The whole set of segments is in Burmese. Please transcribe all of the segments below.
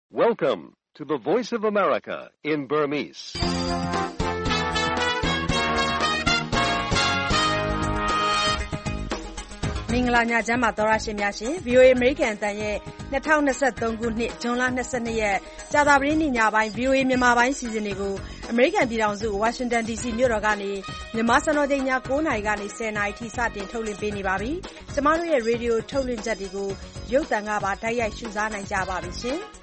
Welcome to the Voice of America in Burmese. ။မင်္ဂလာညချမ်းပါသောရရှင်များရှင် VOA American အသံရဲ့2023ခုနှစ်ဇွန်လ22ရက်ကြာသပတေးနေ့ညပိုင်း VOA မြန်မာပိုင်းစီစဉ်တွေကို American ပြည်ထောင်စု Washington DC မြို့တော်ကနေမြန်မာစံတော်ချိန်ည9:00 နာရီကနေ10:00 နာရီထိစတင်ထုတ်လွှင့်ပေးနေပါပြီ။ကျမတို့ရဲ့ Radio ထုတ်လွှင့်ချက်တွေကိုရုပ်သံကပါတိုက်ရိုက်ရှုစားနိုင်ကြပါပြီရှင်။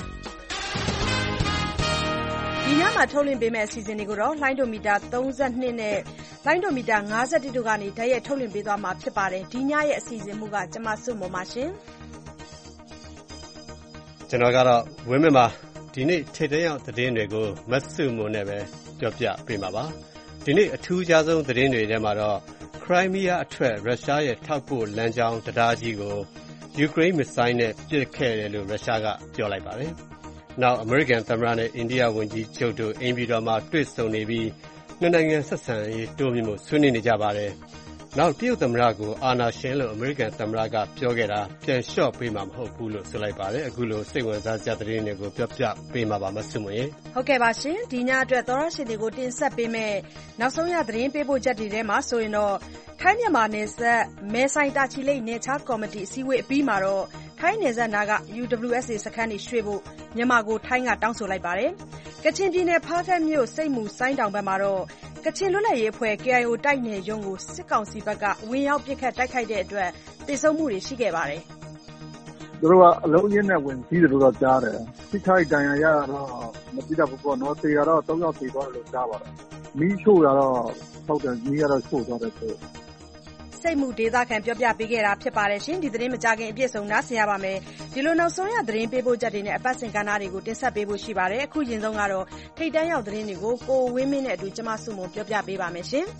ဒီညမှာထုတ်လွှင့်ပေးမယ့်အစီအစဉ်တွေကိုတော့လှိုင်းဒိုမီတာ32နဲ့လှိုင်းဒိုမီတာ51တို့ကနေဓာတ်ရိုက်ထုတ်လွှင့်ပေးသွားမှာဖြစ်ပါတယ်။ဒီညရဲ့အစီအစဉ်မူကကျမစွတ်မော်ပါရှင်။ကျွန်တော်ကတော့ဝင်းမမှာဒီနေ့ထိတဲ့ရောက်သတင်းတွေကိုမတ်စုမုံနဲ့ပဲပြောပြပေးမှာပါ။ဒီနေ့အထူးခြားဆုံးသတင်းတွေထဲမှာတော့ခရိုင်းမီးယားအထက်ရုရှားရဲ့ထောက်ပို့လမ်းကြောင်းတရားကြီးကိုယူကရိန်းမစ်ဆိုင်းနဲ့ပစ်ခဲ့တယ်လို့ရုရှားကပြောလိုက်ပါတယ်။နောက်အမေရိကန်သမ္မတနဲ့အိန္ဒိယဝန်ကြီးချုပ်တို့အိမ်ပြည်တော်မှာတွေ့ဆုံနေပြီးနှစ်နိုင်ငံဆက်ဆံရေးတိုးမြှင့်ဖို့ဆွေးနွေးနေကြပါတယ်။နောက်တရုတ်သမ္မတကိုအာဏာရှင်လို့အမေရိကန်သမ္မတကပြောခဲ့တာပြန်လျှော့ပေးမှာမဟုတ်ဘူးလို့ဆိုလိုက်ပါတယ်။အခုလိုစိတ်ဝင်စားစရာသတင်းတွေကိုပြောပြပေးမှာပါမဆုမွေ။ဟုတ်ကဲ့ပါရှင်။ဒီညအတွက်သောရရှင်တွေကိုတင်ဆက်ပေးမယ့်နောက်ဆုံးရသတင်းပေးပို့ချက်တွေထဲမှာဆိုရင်တော့ထိုင်းမြန်မာနယ်စပ်မဲဆိုင်တာချီလိတ်နယ်ခြားကော်မတီအစည်းအဝေးအပြီးမှာတော့ထိုင်းနယ်စပ်နာက UWSA စခန်းတွေရွှေ့ဖို့မြန်မာကိုထိုင်းကတောင်းဆိုလိုက်ပါတယ်။ကချင်ပြည်နယ်ဖားကတ်မြို့စိတ်မူဆိုင်းတောင်ဘက်မှာတော့ကချင်လွတ်လပ်ရေးအဖွဲ့ KIO တိုက်နယ်ရုံးကိုစစ်ကောင်စီဘက်ကဝင်ရောက်ပစ်ခတ်တိုက်ခိုက်တဲ့အတွက်သေဆုံးမှုတွေရှိခဲ့ပါတယ်။သူတို့ကအလုံးရင်းနဲ့ဝင်ပြီးတယ်လို့တော့ကြားတယ်။ထိခိုက်ဒဏ်ရာရတော့မသိတော့ဘူးပေါ့နော်။သေတာတော့3ယောက်သေသွားတယ်လို့ကြားပါတယ်။မီးရှို့တာတော့ဟုတ်တယ်မီးကတော့ရှို့သွားတယ်ဆိုစိတ်မှုဒေသခံပြောပြပေးခဲ့တာဖြစ်ပါတယ်ရှင်ဒီသတင်းမကြခင်အပြည့်စုံနားဆင်ရပါမယ်ဒီလိုနောက်ဆုံးရသတင်းပေးပို့ချက်တွေနဲ့အပတ်စဉ်ကဏ္ဍတွေကိုတင်ဆက်ပေးဖို့ရှိပါတယ်အခုရင်ဆုံးကတော့ထိတ်တန်းရောက်သတင်းတွေကိုကိုဝင်းမင်းနဲ့အတူကျမစုမုံပြောပြပေးပါမယ်ရှင်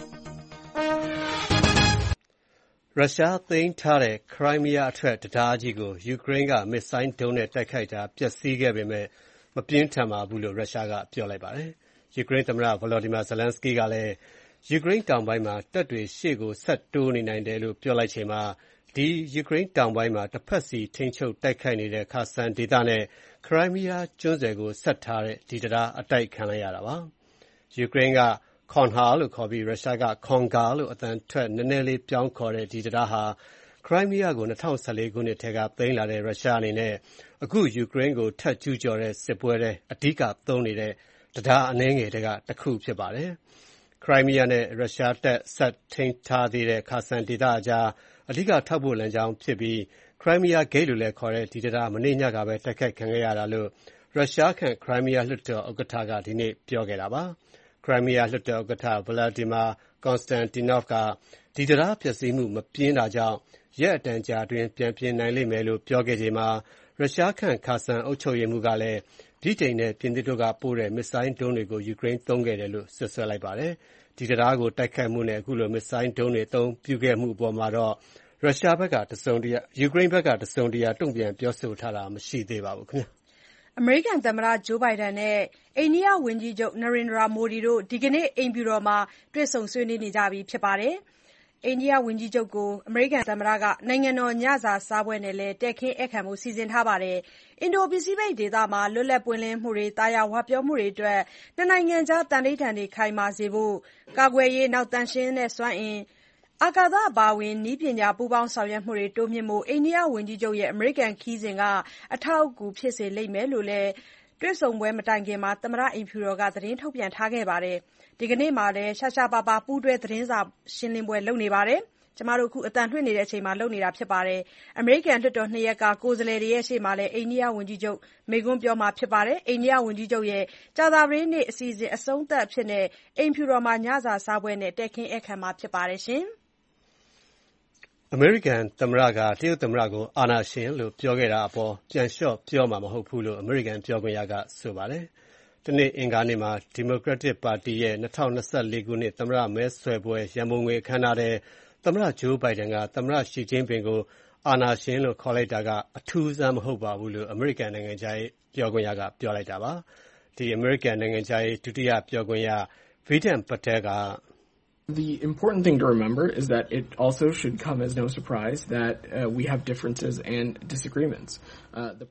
ရုရှားသိမ်းထားတဲ့ခရိုင်းမီးယားအထက်တရားကြီးကိုယူကရိန်းကမစ်ဆိုင်းဒုံးနဲ့တိုက်ခိုက်တာပျက်စီးခဲ့ပေမဲ့မပြင်းထန်ပါဘူးလို့ရုရှားကပြောလိုက်ပါတယ်ယူကရိန်းသမ္မတဗလော်ဒီမာဇလန်စကီးကလည်းယူကရိန်းတောင်ပိုင်းမှာတပ်တွေရှေ့ကိုဆက်တိုးနေနိုင်တယ်လို့ပြောလိုက်ချိန်မှာဒီယူကရိန်းတောင်ပိုင်းမှာတစ်ဖက်စီထိန်းချုပ်တိုက်ခိုက်နေတဲ့ခါဆန်ဒေသနဲ့ခရိုင်းမီးယားကျွန်းဆွယ်ကိုဆက်ထားတဲ့ဒီတရားအတိုက်ခံလိုက်ရတာပါယူကရိန်းကခွန်ဟာလို့ခေါ်ပြီးရုရှားကခွန်ဂါလို့အသံထွက်နည်းနည်းလေးပြောင်းခေါ်တဲ့ဒီတရားဟာခရိုင်းမီးယားကို2014ခုနှစ်ထဲကသိမ်းလာတဲ့ရုရှားအနေနဲ့အခုယူကရိန်းကိုထပ်ကျူးကျော်တဲ့စစ်ပွဲတွေအဓိကသုံးနေတဲ့တရားအနည်းငယ်တွေကတစ်ခုဖြစ်ပါတယ်ခရိုင်းမီးယားနဲ့ရုရှားတပ်ဆက်ထိန်းထားသေးတဲ့ခါဆန်ဒေသအကြားအဓိကထောက်ပို့လမ်းကြောင်းဖြစ်ပြီးခရိုင်းမီးယားဂိတ်လို့လည်းခေါ်တဲ့ဒီတရားမနေ့ညကပဲတိုက်ခိုက်ခံခဲ့ရတာလို့ရုရှားခန့်ခရိုင်းမီးယားလွှတ်တော်ဥက္ကဋ္ဌကဒီနေ့ပြောခဲ့တာပါခရိုင်းမီးယားလွှတ်တော်ဥက္ကဋ္ဌဗလာဒီမာကွန်စတန်တီနော့ဖ်ကဒီတရားပျက်စီးမှုမပြင်းတာကြောင့်ရက်အတန်ကြာတွင်ပြန်ပြင်နိုင်လိမ့်မယ်လို့ပြောခဲ့ချိန်မှာရုရှားခန့်ခါဆန်အုပ်ချုပ်ရေးမှူးကလည်းဗြိတိန်နဲ့ပြင်သစ်တို့ကပို့တဲ့မစ်ဆိုင်းဒုံးတွေကိုယူကရိန်းသုံးခဲ့တယ်လို့ဆွဆွဲလိုက်ပါတယ်ဒီတရားကိုတိုက်ခိုက်မှုနဲ့အခုလိုမစ်ဆိုင်းဒုံးတွေအသုံးပြုခဲ့မှုအပေါ်မှာတော့ရုရှားဘက်ကတစုံတရာယူကရိန်းဘက်ကတစုံတရာတုံ့ပြန်ပြောဆိုထားတာမရှိသေးပါဘူးခင်ဗျအမေရိကန်သမ္မတဂျိုးဘိုင်ဒန်နဲ့အိန္ဒိယဝန်ကြီးချုပ်နရင်ဒရာမိုဒီတို့ဒီကနေ့အိမ်ဖြူတော်မှာတွေ့ဆုံဆွေးနွေးနေကြပြီဖြစ်ပါတယ်အိန္ဒိယဝန်ကြီးချုပ်ကိုအမေရိကန်သမ္မတကနိုင်ငံတော်ညစာစားပွဲနဲ့လည်းတက်ခင်းဧည့်ခံဖို့စီစဉ်ထားပါတယ်။အင်ဒိုပစိဖိတ်ဒေသမှာလွတ်လပ်ပွင့်လင်းမှုတွေတာယာဝပြောမှုတွေအတွက်နှစ်နိုင်ငံကြားသန္နိဋ္ဌာန်တွေခိုင်မာစေဖို့ကာကွယ်ရေးသန့်ရှင်းတဲ့စွမ်းအင်အာကာသအပါအဝင်နည်းပညာပူးပေါင်းဆောင်ရွက်မှုတွေတိုးမြှင့်ဖို့အိန္ဒိယဝန်ကြီးချုပ်ရဲ့အမေရိကန်ခရီးစဉ်ကအထောက်အကူဖြစ်စေလိမ့်မယ်လို့လည်းတွေ့ဆုံပွဲမတိုင်ခင်သမ္မတအိမ်ဖြူတော်ကသတင်းထုတ်ပြန်ထားခဲ့ပါတယ်။ဒီကနေ့မှာလည်းရှားရှားပါးပါးပူးတွဲသတင်းစာရှင်းလင်းပွဲလုပ်နေပါတယ်။ကျမတို့အခုအတန်လွှင့်နေတဲ့အချိန်မှာလုပ်နေတာဖြစ်ပါတယ်။အမေရိကန်လွှတ်တော်2ရက်ကကိုယ်စားလှယ်တွေရဲ့ရှေ့မှာလည်းအိန္ဒိယဝန်ကြီးချုပ်မိန့်ခွန်းပြောမှာဖြစ်ပါတယ်။အိန္ဒိယဝန်ကြီးချုပ်ရဲ့ကြာသပတေးနေ့အစီအစဉ်အဆုံးသတ်အဖြစ်အိမ်ဖြူတော်မှာညစာစားပွဲနဲ့တက်ခင်းဧည့်ခံမှာဖြစ်ပါတယ်ရှင်။အမေရိကန်သမ္မတကတရုတ်သမ္မတကိုအာဏာရှင်လို့ပြောခဲ့တာအပေါ်ပြန်လျှော့ပြောမှာမဟုတ်ဘူးလို့အမေရိကန်ပြောခွင့်ရကဆိုပါတယ်။ဒီနေ့အင်္ဂါနေ့မှာဒီမိုကရက်တစ်ပါတီရဲ့2024ခုနှစ်သမ္မတမဲဆွယ်ပွဲရန်ပုံငွေအခမ်းအနားတဲ့သမ္မတဂျိုးဘိုင်ဒန်ကသမ္မတရှီကျင်းပင်ကိုအာဏာရှင်လို့ခေါ်လိုက်တာကအထူးအဆန်းမဟုတ်ပါဘူးလို့အမေရိကန်နိုင်ငံခြားရေးပြောခွင့်ရကပြောလိုက်တာပါ။ဒီအမေရိကန်နိုင်ငံခြားရေးဒုတိယပြောခွင့်ရဗီဒန်ပတဲက The important thing to remember is that it also should come as no surprise that we have differences and disagreements.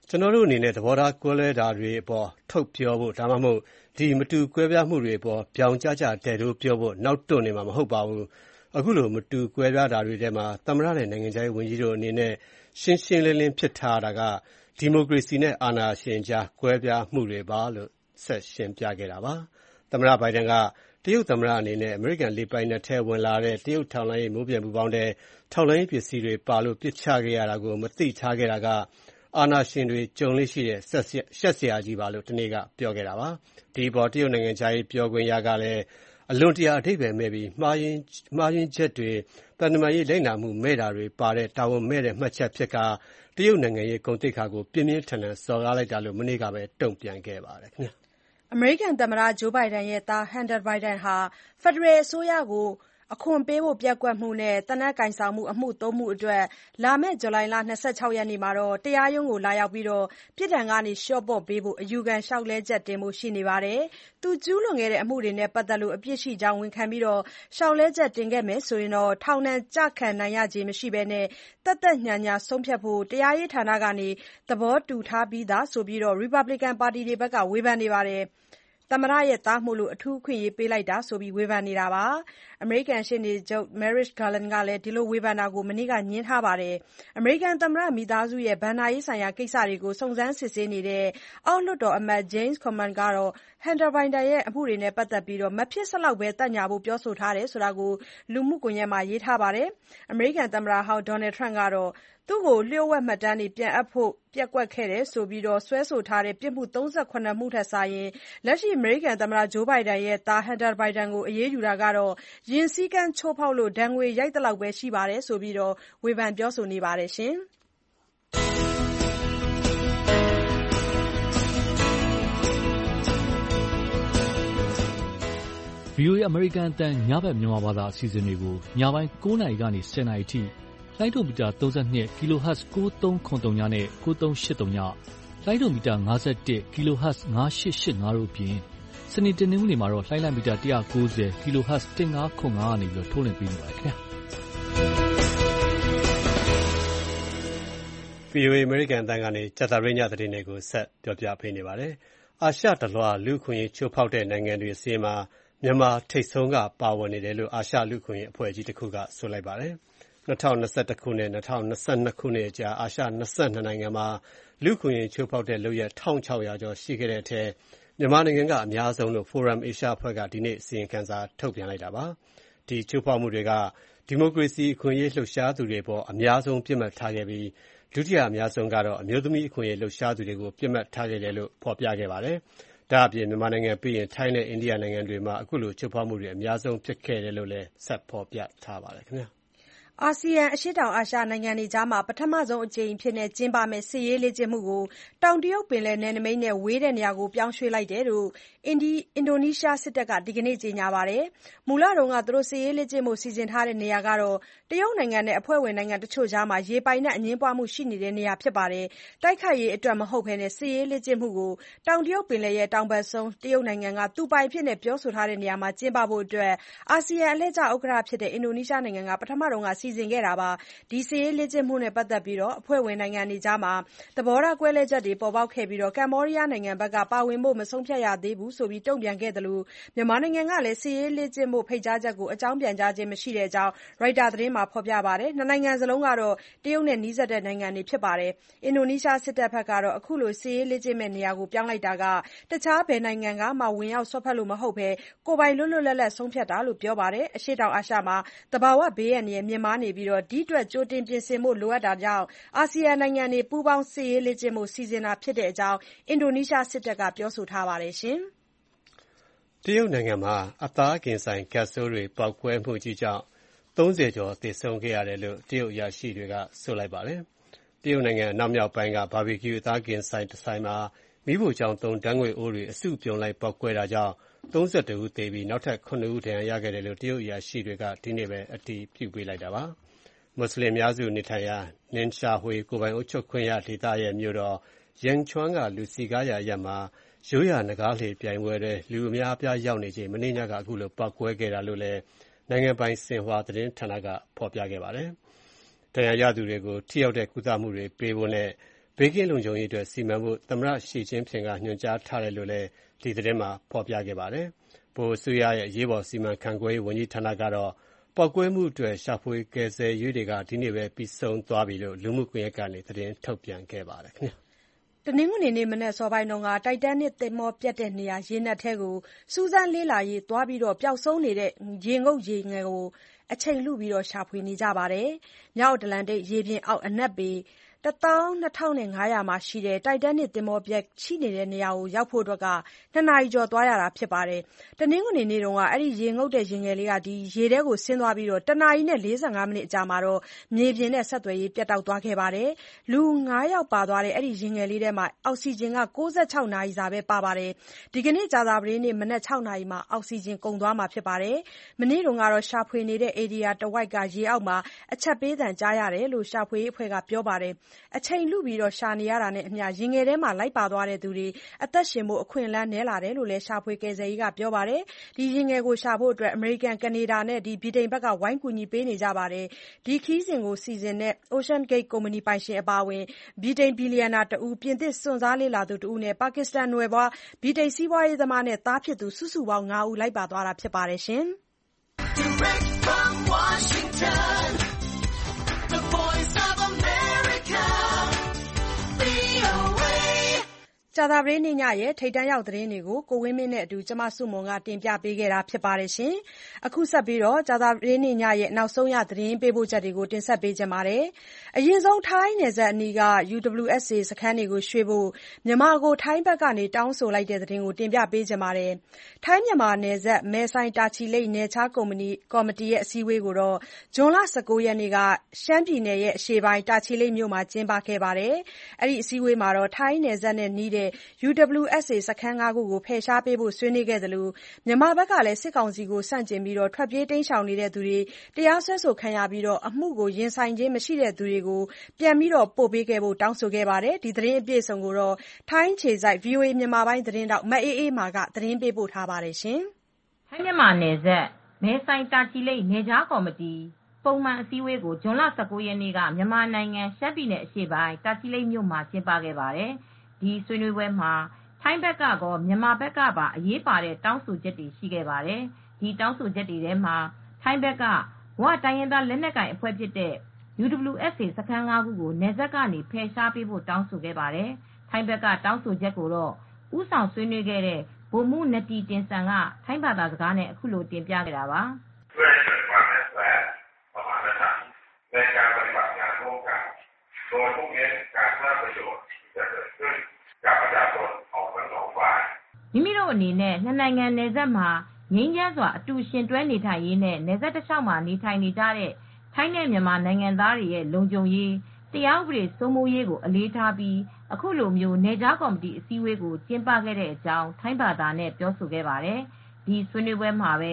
ကျွန်တော်တို့အနေနဲ့သဘောထားကွဲလွဲတာတွေအပေါ်ထုတ်ပြောဖို့ဒါမှမဟုတ်ဒီမတူကွဲပြားမှုတွေအပေါ်ပြောင်ကျကျတဲတိုးပြောဖို့နောက်တွန့်နေမှာမဟုတ်ပါဘူး။အခုလိုမတူကွဲပြားတာတွေထဲမှာသမ္မတနဲ့နိုင်ငံခြားရေးဝန်ကြီးတို့အနေနဲ့ရှင်းရှင်းလင်းလင်းဖြစ်ထားတာကဒီမိုကရေစီနဲ့အာဏာရှင်ကြားကွဲပြားမှုတွေပါလို့ဆက်ရှင်းပြခဲ့တာပါ။သမ္မတဘိုင်ဒန်ကတရုတ်သမ္မတအနေနဲ့အမေရိကန်လေပိုင်နက်ထဲဝင်လာတဲ့တရုတ်ထောက်လှမ်းရေးမိုးပျံပူပေါင်းတဲ့ထောက်လှမ်းရေးပစ္စည်းတွေပါလို့ပြစ်ချခဲ့ရတာကိုမသိထားခဲ့တာကအာဏာရှင်တွေကြုံလေးရှိတဲ့ရှက်စရာကြီးပါလို့တနေ့ကပြောခဲ့တာပါ။ဒီပေါ်တရုတ်နိုင်ငံခြားရေးပြောခွင့်ရကလည်းအလွန်တရာအဓိပ္ပာယ်မဲ့ပြီးမှားယွင်းချက်တွေတန်တမာရေးလိုက်နာမှုမဲ့တာတွေပါတဲ့တာဝန်မဲ့တဲ့မှတ်ချက်ဖြစ်ကတရုတ်နိုင်ငံရဲ့ဂုဏ်သိက္ခာကိုပြင်းပြင်းထန်ထန်စော်ကားလိုက်တာလို့မနေ့ကပဲတုံ့ပြန်ခဲ့ပါတယ်ခင်ဗျာ။အမေရိကန်သမ္မတဂျိုးဘိုင်ဒန်ရဲ့သား Hunter Biden ဟာဖက်ဒရယ်အစိုးရကိုအခွန်ပေးဖို့ပျက်ကွက်မှုနဲ့သေနတ်ကိုင်ဆောင်မှုအမှု 3 မှုအတွက်လာမယ့်ဇူလိုင်လ 26 ရက်နေ့မှာတရားရုံးကိုလာရောက်ပြီးပြစ်ဒဏ်ကနေလျှော့ပေါ့ပေးဖို့အယူခံလျှောက်လဲချက်တင်ဖို့ရှိနေပါတယ်။သူကျူးလွန်ခဲ့တဲ့အမှုတွေနဲ့ပတ်သက်လို့အပြစ်ရှိကြောင်းဝန်ခံပြီးလျှောက်လဲချက်တင်ခဲ့မယ်ဆိုရင်ထောင်ဒဏ်ကျခံနိုင်ရခြေမရှိဘဲသက်သက်ညှာညှာဆုံးဖြတ်ဖို့တရားရေးဌာနကသဘောတူထားပြီးသားဆိုပြီးရီပတ်ဘလစ်ကန်ပါတီတွေဘက်ကဝေဖန်နေပါတယ်။သမ္မတရဲ့သားမို့အထူးအခွင့်အရေးပေးလိုက်တာဆိုပြီးဝေဖန်နေတာပါ။အမေရိကန်ရှေ့နေချုပ် Merrick Garland ကလည်းဒီလိုဝေဖန်တာကိုမနေ့ကငြင်းထားပါတယ်။အမေရိကန်သမ္မတမိသားစုရဲ့ဘဏ္ဍာရေးဆိုင်ရာကိစ္စတွေကိုစုံစမ်းစစ်ဆေးနေတဲ့အောက်လွှတ်တော်အမတ် James Comer ကတော့ Hunter Biden ရဲ့အမှုတွေနဲ့ပတ်သက်ပြီးမဖြစ်စလောက်ပဲသက်ညှာဖို့ပြောဆိုထားတယ်ဆိုတာကိုလူမှုကွန်ရက်မှာရေးထားပါတယ်။အမေရိကန်သမ္မတဟောင်း Donald Trump ကတော့သူ့ကိုလျှို့ဝှက်မှတ်တမ်းတွေပြန်အပ်ဖို့ပျက်ကွက်ခဲ့တယ်ဆိုပြီးစွဲဆိုထားတဲ့ပြစ်မှု 37 မှုထက်စာရင်လက်ရှိအမေရိကန်သမ္မတဂျိုးဘိုင်ဒန်ရဲ့သား Hunter Biden ကိုအရေးယူတာကယဉ်စည်းကမ်းချိုးဖောက်လို့ဒဏ်ငွေရိုက်သလောက်ပဲရှိတယ်ဆိုပြီးဝေဖန်ပြောဆိုနေပါတယ်။ VOA အမေရိကန်အသံညဘက်မြန်မာဘာသာအစီအစဉ်တွေကိုညပိုင်း9 နာရီကနေ10 နာရီထိလိုင်းဒိုမီတာ32 kHz 9303နဲ့ 9383ညလိုင်းဒိုမီတာ51 kHz 9885တို့အပြင်စနေတနင်္ဂနွေမှာတော့လိုင်းလံမီတာ190 kHz 1505ကနေထုတ်လွှင့်ပေးနေပါတယ်ခင်ဗျာ။ VOA အမေရိကန်အသံကနေကြာသပတေးညသတင်းတွေကိုဆက်ပြောပြပေးနေပါတယ်။အာရှတလွှာလူ့အခွင့်အရေးချိုးဖောက်တဲ့နိုင်ငံတွေအစည်းအဝေးမှာမြန်မာထိပ်ဆုံးကပါဝင်နေတယ်လို့အာရှလူ့အခွင့်အရေးအဖွဲ့ကြီးတစ်ခုကဆိုလိုက်ပါတယ်။2021ခုနဲ့2022ခုနှစ်အကြားအာရှ22နိုင်ငံမှာလူ့အခွင့်အရေးချိုးဖောက်တဲ့လုပ်ရပ်1600ကျော်ရှိခဲ့တဲ့အထဲမြန်မာနိုင်ငံကအများဆုံးလို့ Forum Asia အဖွဲ့ကဒီနေ့အစီရင်ခံစာထုတ်ပြန်လိုက်တာပါ။ဒီချိုးဖောက်မှုတွေကဒီမိုကရေစီအခွင့်အရေးလှုပ်ရှားသူတွေပေါ်အများဆုံးပြစ်မှတ်ထားခဲ့ပြီးဒုတိယအများဆုံးကတော့အမျိုးသမီးအခွင့်အရေးလှုပ်ရှားသူတွေကိုပြစ်မှတ်ထားခဲ့တယ်လို့ဖော်ပြခဲ့ပါတယ်။ဒါ့အပြင်မြန်မာနိုင်ငံပြီးရင်ထိုင်းနဲ့အိန္ဒိယနိုင်ငံတွေမှာအခုလိုချိုးဖောက်မှုတွေအများဆုံးဖြစ်ခဲ့တယ်လို့လည်းဆက်ဖော်ပြထားပါတယ်ခင်ဗျာ။အာဆီယံအရှေ့တောင်အာရှနိုင်ငံတွေကြားပထမဆုံးအကြိမ်ကျင်းပမယ့်စစ်ရေးလေ့ကျင့်မှုကိုတောင်တရုတ်ပင်လယ်နယ်နိမိတ်နဲ့ဝေးတဲ့နေရာကိုပြောင်းရွှေ့လိုက်တယ်လို့အင်ဒိုနီးရှားစစ်တပ်ကဒီကနေ့ကြေညာပါတယ်။မူလကစစ်ရေးလေ့ကျင့်ဖို့စီစဉ်ထားတဲ့နေရာကတော့တရုတ်နိုင်ငံနဲ့အဖွဲ့ဝင်နိုင်ငံတချို့ကြားရေပိုင်နက်အငြင်းပွားမှုရှိနေတဲ့နေရာဖြစ်ပါတယ်။တိုက်ခိုက်ရေးအတွက်မဟုတ်ဘဲစစ်ရေးလေ့ကျင့်မှုကိုတောင်တရုတ်ပင်လယ်ရဲ့တောင်ဘက်ဆုံးတရုတ်နိုင်ငံကသူပိုင်အဖြစ်ပြောဆိုထားတဲ့နေရာမှာကျင်းပဖို့အာဆီယံအလှည့်ကျဥက္ကဋ္ဌဖြစ်တဲ့အင်ဒိုနီးရှားနိုင်ငံကပထမစီစဉ်ခဲ့တာပါ။ဒီစစ်ရေးလေ့ကျင့်မှုနဲ့ပတ်သက်ပြီးအဖွဲ့ဝင်နိုင်ငံတွေကြားသဘောထားကွဲလွဲချက်တွေပေါ်ပေါက်ခဲ့ပြီးကမ္ဘောဒီးယားနိုင်ငံဘက်ကပါဝင်ဖို့မဆုံးဖြတ်ရသေးဘူးဆိုပြီးတုံ့ပြန်ခဲ့သလိုမြန်မာနိုင်ငံကလည်းစစ်ရေးလေ့ကျင့်ဖို့ဖိတ်ကြားချက်ကိုအကြောင်းပြန်ကြားခြင်းမရှိကြောင်းရိုက်တာသတင်းမှာဖော်ပြပါတယ်။နှစ်နိုင်ငံစလုံးကတော့တရုတ်နဲ့နီးစပ်တဲ့နိုင်ငံတွေဖြစ်ပါတယ်။အင်ဒိုနီးရှားစစ်တပ်ဘက်ကတော့အခုလိုစစ်ရေးလေ့ကျင့်မယ့်နေရာကိုပြောင်းလိုက်တာကတခြားဘယ်နိုင်ငံကမှဝင်ရောက်စွက်ဖက်လို့မဟုတ်ဘဲကိုယ်ပိုင်လွတ်လွတ်လပ်လပ်ဆုံးဖြတ်တာလို့ပြောပါတယ်။အရှေ့တောင်အာရှမှာသဘာဝဘေးအန္တရာယ်မြင့်မားနေပြီးဒီအတွက်ကြိုတင်ပြင်ဆင်ဖို့လိုအပ်တာကြောင့်အာဆီယံနိုင်ငံတွေပူးပေါင်းစစ်ရေးလေ့ကျင့်ဖို့စီစဉ်တာဖြစ်တဲ့အကြောင်းအင်ဒိုနီးရှားစစ်တပ်ကပြောဆိုထားပါတယ်။တရုတ်နိုင်ငံမှာအသားကင်ဆိုင်ဂတ်ဆိုးတွေပေါက်ကွဲမှုကြီးကြောင့်30ကျော်သေဆုံးခဲ့ရတယ်လို့တရုတ်အရာရှိတွေကဆိုလိုက်ပါတယ်။တရုတ်နိုင်ငံအနောက်မြောက်ပိုင်းကဘာဘီကျူအသားကင်ဆိုင်တစ်ဆိုင်မှာမီးဖိုချောင်သုံးဓာတ်ငွေ့အိုးတွေအစုပြုံလိုက်ပေါက်ကွဲတာကြောင့်32ဦးသေပြီးနောက်ထပ်9ဦးဒဏ်ရာရခဲ့တယ်လို့တရုတ်အရာရှိတွေကဒီနေ့ပဲအတည်ပြုပေးလိုက်တာပါ။မွတ်စလင်အများစုနေထိုင်ရာနင်ရှာဟွေကိုယ်ပိုင်အုပ်ချုပ်ခွင့်ရဒေသရဲ့မြို့တော်ယန်ချွမ်ကလူစည်ကားရာအရပ်မှာရိုးရာနဂါးလှေပြိုင်ပွဲတွေလူအများအပြားရောက်နေချိန်မနေ့ညကအခုလိုပေါက်ကွဲခဲ့တာလို့လည်းနိုင်ငံပိုင်ဆင်ဟွာသတင်းဌာနကဖော်ပြခဲ့ပါတယ်။ဒဏ်ရာရသူတွေကိုထိရောက်တဲ့ကုသမှုတွေပေးဖို့နဲ့ဘေးကင်းလုံခြုံရေးအတွက်စီမံဖို့သမ္မတရှီကျင်းဖျင်ကညွှန်ကြားထားတယ်လို့လည်းဒီသတင်းမှာဖော်ပြခဲ့ပါတယ်။ဗဟိုအစိုးရရဲ့အရေးပေါ်စီမံခန့်ခွဲရေးဝန်ကြီးဌာနကတော့ပေါက်ကွဲမှုအတွက်ရှာဖွေကယ်ဆယ်ရေးတွေကဒီနေ့ပဲပြီးဆုံးသွားပြီလို့လူမှုကွန်ရက်ကနေသတင်းထုတ်ပြန်ခဲ့ပါတယ်ခင်ဗျာတနင်္ဂနွေနေ့မနက်စောပိုင်းကတိုက်တန်းနစ်သင်္ဘောပျက်တဲ့နေရာရေနက်ထဲကိုစူးစမ်းလေ့လာရေးသွားပြီးပျောက်ဆုံးနေတဲ့ရေငုပ်ရေငယ်ကိုအချိန်လုရှာဖွေနေကြပါတယ်။မြောက်အတ္တလန္တိတ်ရေပြင်အောက်အနက်ပေ12500 မှာရှိတဲ့တိုက်တန်းနစ်သင်္ဘောပျက်ရှိနေတဲ့နေရာကိုရောက်ဖို့2 နာရီကျော်သွားရတာဖြစ်ပါတယ်။တနင်္ဂနွေနေ့ကအဲဒီရေငုပ်တဲ့ရေငယ်လေးရေထဲကိုဆင်းသွားပြီး1 နာရီနဲ့ 45 မိနစ်အကြာမှာမြေပြင်နဲ့ဆက်သွယ်ရေးပြတ်တောက်သွားခဲ့ပါတယ်။လူ 5 ယောက်ပါသွားတဲ့အဲဒီရေငယ်လေးထဲမှာအောက်ဆီဂျင်96 နာရီစာပဲပါပါတယ်။ဒီကနေ့ကြာသပတေးနေ့မနက် 6 နာရီမှာအောက်ဆီဂျင်ကုန်သွားမှာဖြစ်ပါတယ်။မနေ့ကရှာဖွေနေတဲ့ဧရိယာတဝိုက်ကရေအောက်မှာအချက်ပေးသံကြားရတယ်လို့ရှာဖွေရေးအဖွဲ့ကပြောပါတယ်။အချိန်လုရှာနေရတာနဲ့အမျှရေငယ်ထဲမှာလိုက်ပါသွားသူတွေအသက်ရှင်ဖို့အခွင့်အလမ်းနည်းလာတယ်လို့လည်းရှာဖွေကယ်ဆယ်ရေးကပြောပါတယ်။ဒီရေငယ်ကိုရှာဖို့အမေရိကန်ကနေဒါနဲ့ဗြိတိန်ဘက်ကဝိုင်းကူညီပေးနေကြပါတယ်။ဒီခရီးစဉ်ကိုစီစဉ်တဲ့ Ocean Gate ကုမ္ပဏီပိုင်ရှင်အပါအဝင်ဗြိတိန်ဘီလီယံနာတဦးပြင်သစ်စွန့်စားလေ့လာသူတဦးနဲ့ပါကစ္စတန်နွယ်ဖွားဗြိတိန်စီးပွားရေးသမားနဲ့သားဖြစ်သူစုစုပေါင်း 5 ဦးလိုက်ပါသွားတာဖြစ်ပါတယ်။ Direct from Washington, the voice of America, VOA. ကြာသပတေးနေ့ညရဲ့ထိပ်တန်းရောက်သတင်းတွေကိုကိုဝင်းမင်းနဲ့အတူကျမစုမွန်ကတင်ပြပေးခဲ့တာဖြစ်ပါတယ်။အခုဆက်ပြီးကြာသပတေးနေ့ညရဲ့နောက်ဆုံးရသတင်းပေးပို့ချက်တွေကိုတင်ဆက်ပေးကြပါမယ်။အရင်ဆုံးထိုင်းနယ်စပ်အနီးက UWSA စခန်းတွေကိုရွှေ့ဖို့မြန်မာကိုထိုင်းဘက်ကနေတောင်းဆိုလိုက်တဲ့သတင်းကိုတင်ပြပေးကြပါမယ်။ထိုင်းမြန်မာနယ်စပ်မဲဆိုင်တာချီလိတ်နယ်ခြားကော်မတီအစည်းအဝေးကိုဇွန်လ 19 ရက်နေ့ကရှမ်းပြည်နယ်အရှေ့ပိုင်းတာချီလိတ်မြို့မှာကျင်းပခဲ့ပါတယ်။အဲဒီအစည်းအဝေးမှာထိုင်းနယ်စပ်နဲ့နီးတဲ့UWSA စခန်း 5 ခုကိုဖယ်ရှားပေးဖို့ဆွေးနွေးခဲ့သလိုမြန်မာဘက်ကလည်းစစ်ကောင်စီကိုဆန့်ကျင်ပြီးထွက်ပြေးတိမ်းရှောင်နေသူတွေတရားစွဲဆိုခံရပြီးအမှုရင်ဆိုင်ခြင်းမရှိသူတွေကိုပြန်ပို့ပေးခဲ့ဖို့တောင်းဆိုခဲ့ပါတယ်။ဒီသတင်းအပြည့်အစုံကိုထိုင်းအခြေစိုက် VOA မြန်မာပိုင်းသတင်းထောက်မအေးအေးမာကသတင်းပေးပို့ထားပါတယ်။ထိုင်းမြန်မာနယ်စပ်မဲဆိုင်တာချီလိတ်နယ်ခြားကော်မတီပုံမှန်အစည်းအဝေးကိုဇွန်လ 19 ရက်နေ့ကမြန်မာနိုင်ငံရှမ်းပြည်နယ်အရှေ့ပိုင်းတာချီလိတ်မြို့မှာကျင်းပခဲ့ပါတယ်။ဒီဆွေးနွေးပွဲမှာထိုင်းဘက်ကကောမြန်မာဘက်ကပါအရေးပါတဲ့တောင်းဆိုချက်တွေရှိခဲ့ပါတယ်။ဒီတောင်းဆိုချက်တွေထဲမှာထိုင်းဘက်ကဝတိုင်းရင်းသားလက်နက်ကိုင်အဖွဲ့ဖြစ်တဲ့ UWSA စခန်း 5 ခုကိုနယ်စပ်ကနေဖယ်ရှားပေးဖို့တောင်းဆိုခဲ့ပါတယ်။ထိုင်းဘက်ကတောင်းဆိုချက်ကိုဦးဆောင်ဆွေးနွေးခဲ့တဲ့ဗိုလ်မှူးနတီတင်ဆန်ကထိုင်းဘာသာစကားနဲ့အခုလိုတင်ပြခဲ့တာပါ။မိမိတို့အနေနဲ့နှစ်နိုင်ငံနယ်စပ်မှာငြိမ်းချမ်းစွာအတူယှဉ်တွဲနေထိုင်ရေးနဲ့နယ်စပ်တလျှောက်မှာနေထိုင်နေကြတဲ့ထိုင်းနဲ့မြန်မာနိုင်ငံသားတွေရဲ့လုံခြုံရေးတရားဥပဒေစိုးမိုးရေးကိုအလေးထားပြီးအခုလိုနယ်ခြားကော်မတီအစည်းအဝေးကိုကျင်းပခဲ့တဲ့အကြောင်းထိုင်းဘာသာနဲ့ပြောဆိုခဲ့ပါတယ်။ဒီဆွေးနွေးပွဲမှာပဲ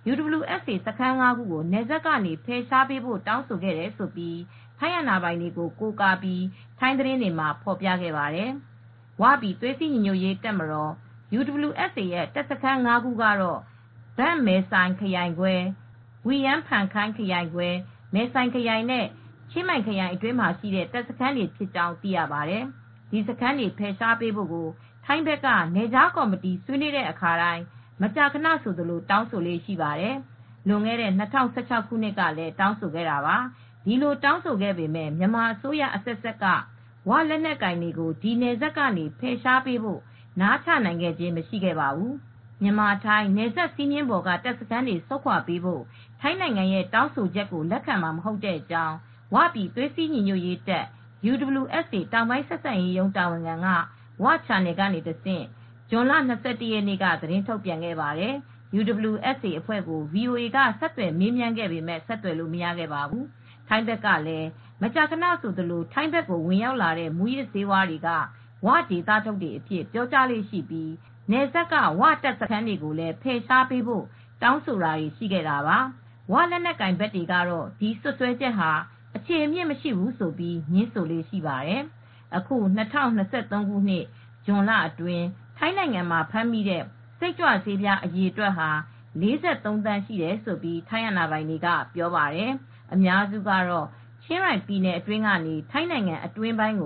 UWSA စခန်း 5 ခုကိုနယ်စပ်ကနေဖယ်ရှားပေးဖို့တောင်းဆိုခဲ့တယ်လို့ထိုင်းအာဏာပိုင်တွေကိုကိုးကားပြီးထိုင်းသတင်းတွေမှာဖော်ပြခဲ့ပါတယ်။ဝပြည်သွေးစည်းညီညွတ်ရေးတပ်မတော်UWSA ရဲ့တပ်စခန်း 5 ခုကတော့ဘန့်မဲဆိုင်ခရိုင်ခွဲဝီယန်းဖန်ခိုင်းခရိုင်ခွဲမဲဆိုင်ခရိုင်နဲ့ချင်းမိုင်ခရိုင်အတွင်းမှာရှိတဲ့တပ်စခန်းတွေဖြစ်ကြောင်းသိရပါတယ်။ဒီစခန်းတွေဖယ်ရှားပေးဖို့ကိုထိုင်းဘက်ကနယ်ခြားကော်မတီဆွေးနွေးတဲ့အခါတိုင်းမကြာခဏဆိုသလိုတောင်းဆိုလေ့ရှိပါတယ်။လွန်ခဲ့တဲ့2016 ခုနှစ်ကလည်းတောင်းဆိုခဲ့တာပါ။ဒီလိုတောင်းဆိုခဲ့ပေမဲ့မြန်မာအစိုးရအဆက်ဆက်ကဝလက်နက်ကိုင်တွေကိုဒီနယ်စပ်ကနေဖယ်ရှားပေးဖို့နားချနိုင်ခဲ့ခြင်းမရှိခဲ့ပါဘူး။မြန်မာထိုင်းနယ်စပ်စည်းမျဉ်းပေါ်ကတပ်စခန်းတွေဆုတ်ခွာပေးဖို့ထိုင်းနိုင်ငံရဲ့တောင်းဆိုချက်ကိုလက်ခံမှာမဟုတ်တဲ့အကြောင်းဝပြည်သွေးစည်းညီညွတ်ရေးတပ် UWSA တောင်ပိုင်းဆက်ဆံရေးရုံးတာဝန်ခံကဝ Channel ကနေတဆင့်ဇွန်လ 21 ရက်နေ့ကသတင်းထုတ်ပြန်ခဲ့ပါတယ်။ UWSA အဖွဲ့ကို VOA ကဆက်သွယ်မေးမြန်းခဲ့ပေမဲ့ဆက်သွယ်လို့မရခဲ့ပါဘူး။ထိုင်းဘက်ကလည်းမကြာခဏဆိုသလိုထိုင်းဘက်ကိုဝင်ရောက်လာတဲ့မူးယစ်ဆေးဝါးတွေကဝဒေသထုတ်တွေအဖြစ်ပြောကြားလေ့ရှိပြီးနယ်စပ်ကဝတပ်စခန်းတွေကိုလည်းဖယ်ရှားပေးဖို့တောင်းဆိုတာတွေရှိခဲ့တာပါ။ဝလက်နက်ကိုင်ဘက်တွေကတော့ဒီစွပ်စွဲချက်ဟာအခြေအမြစ်မရှိဘူးဆိုပြီးငြင်းဆိုလေ့ရှိပါတယ်။အခု2023 ခုနှစ်ဇွန်လအတွင်းထိုင်းနိုင်ငံမှာဖမ်းမိတဲ့စိတ်ကြွဆေးပြားအရေအတွက်ဟာ43 သန်းရှိတယ်လို့ထိုင်းအာဏာပိုင်တွေကပြောပါတယ်။အများစုကတော့ချင်းရိုင်ပြည်နယ်အတွင်းကနေထိုင်းနိုင်ငံအတွင်းပိုင်းကို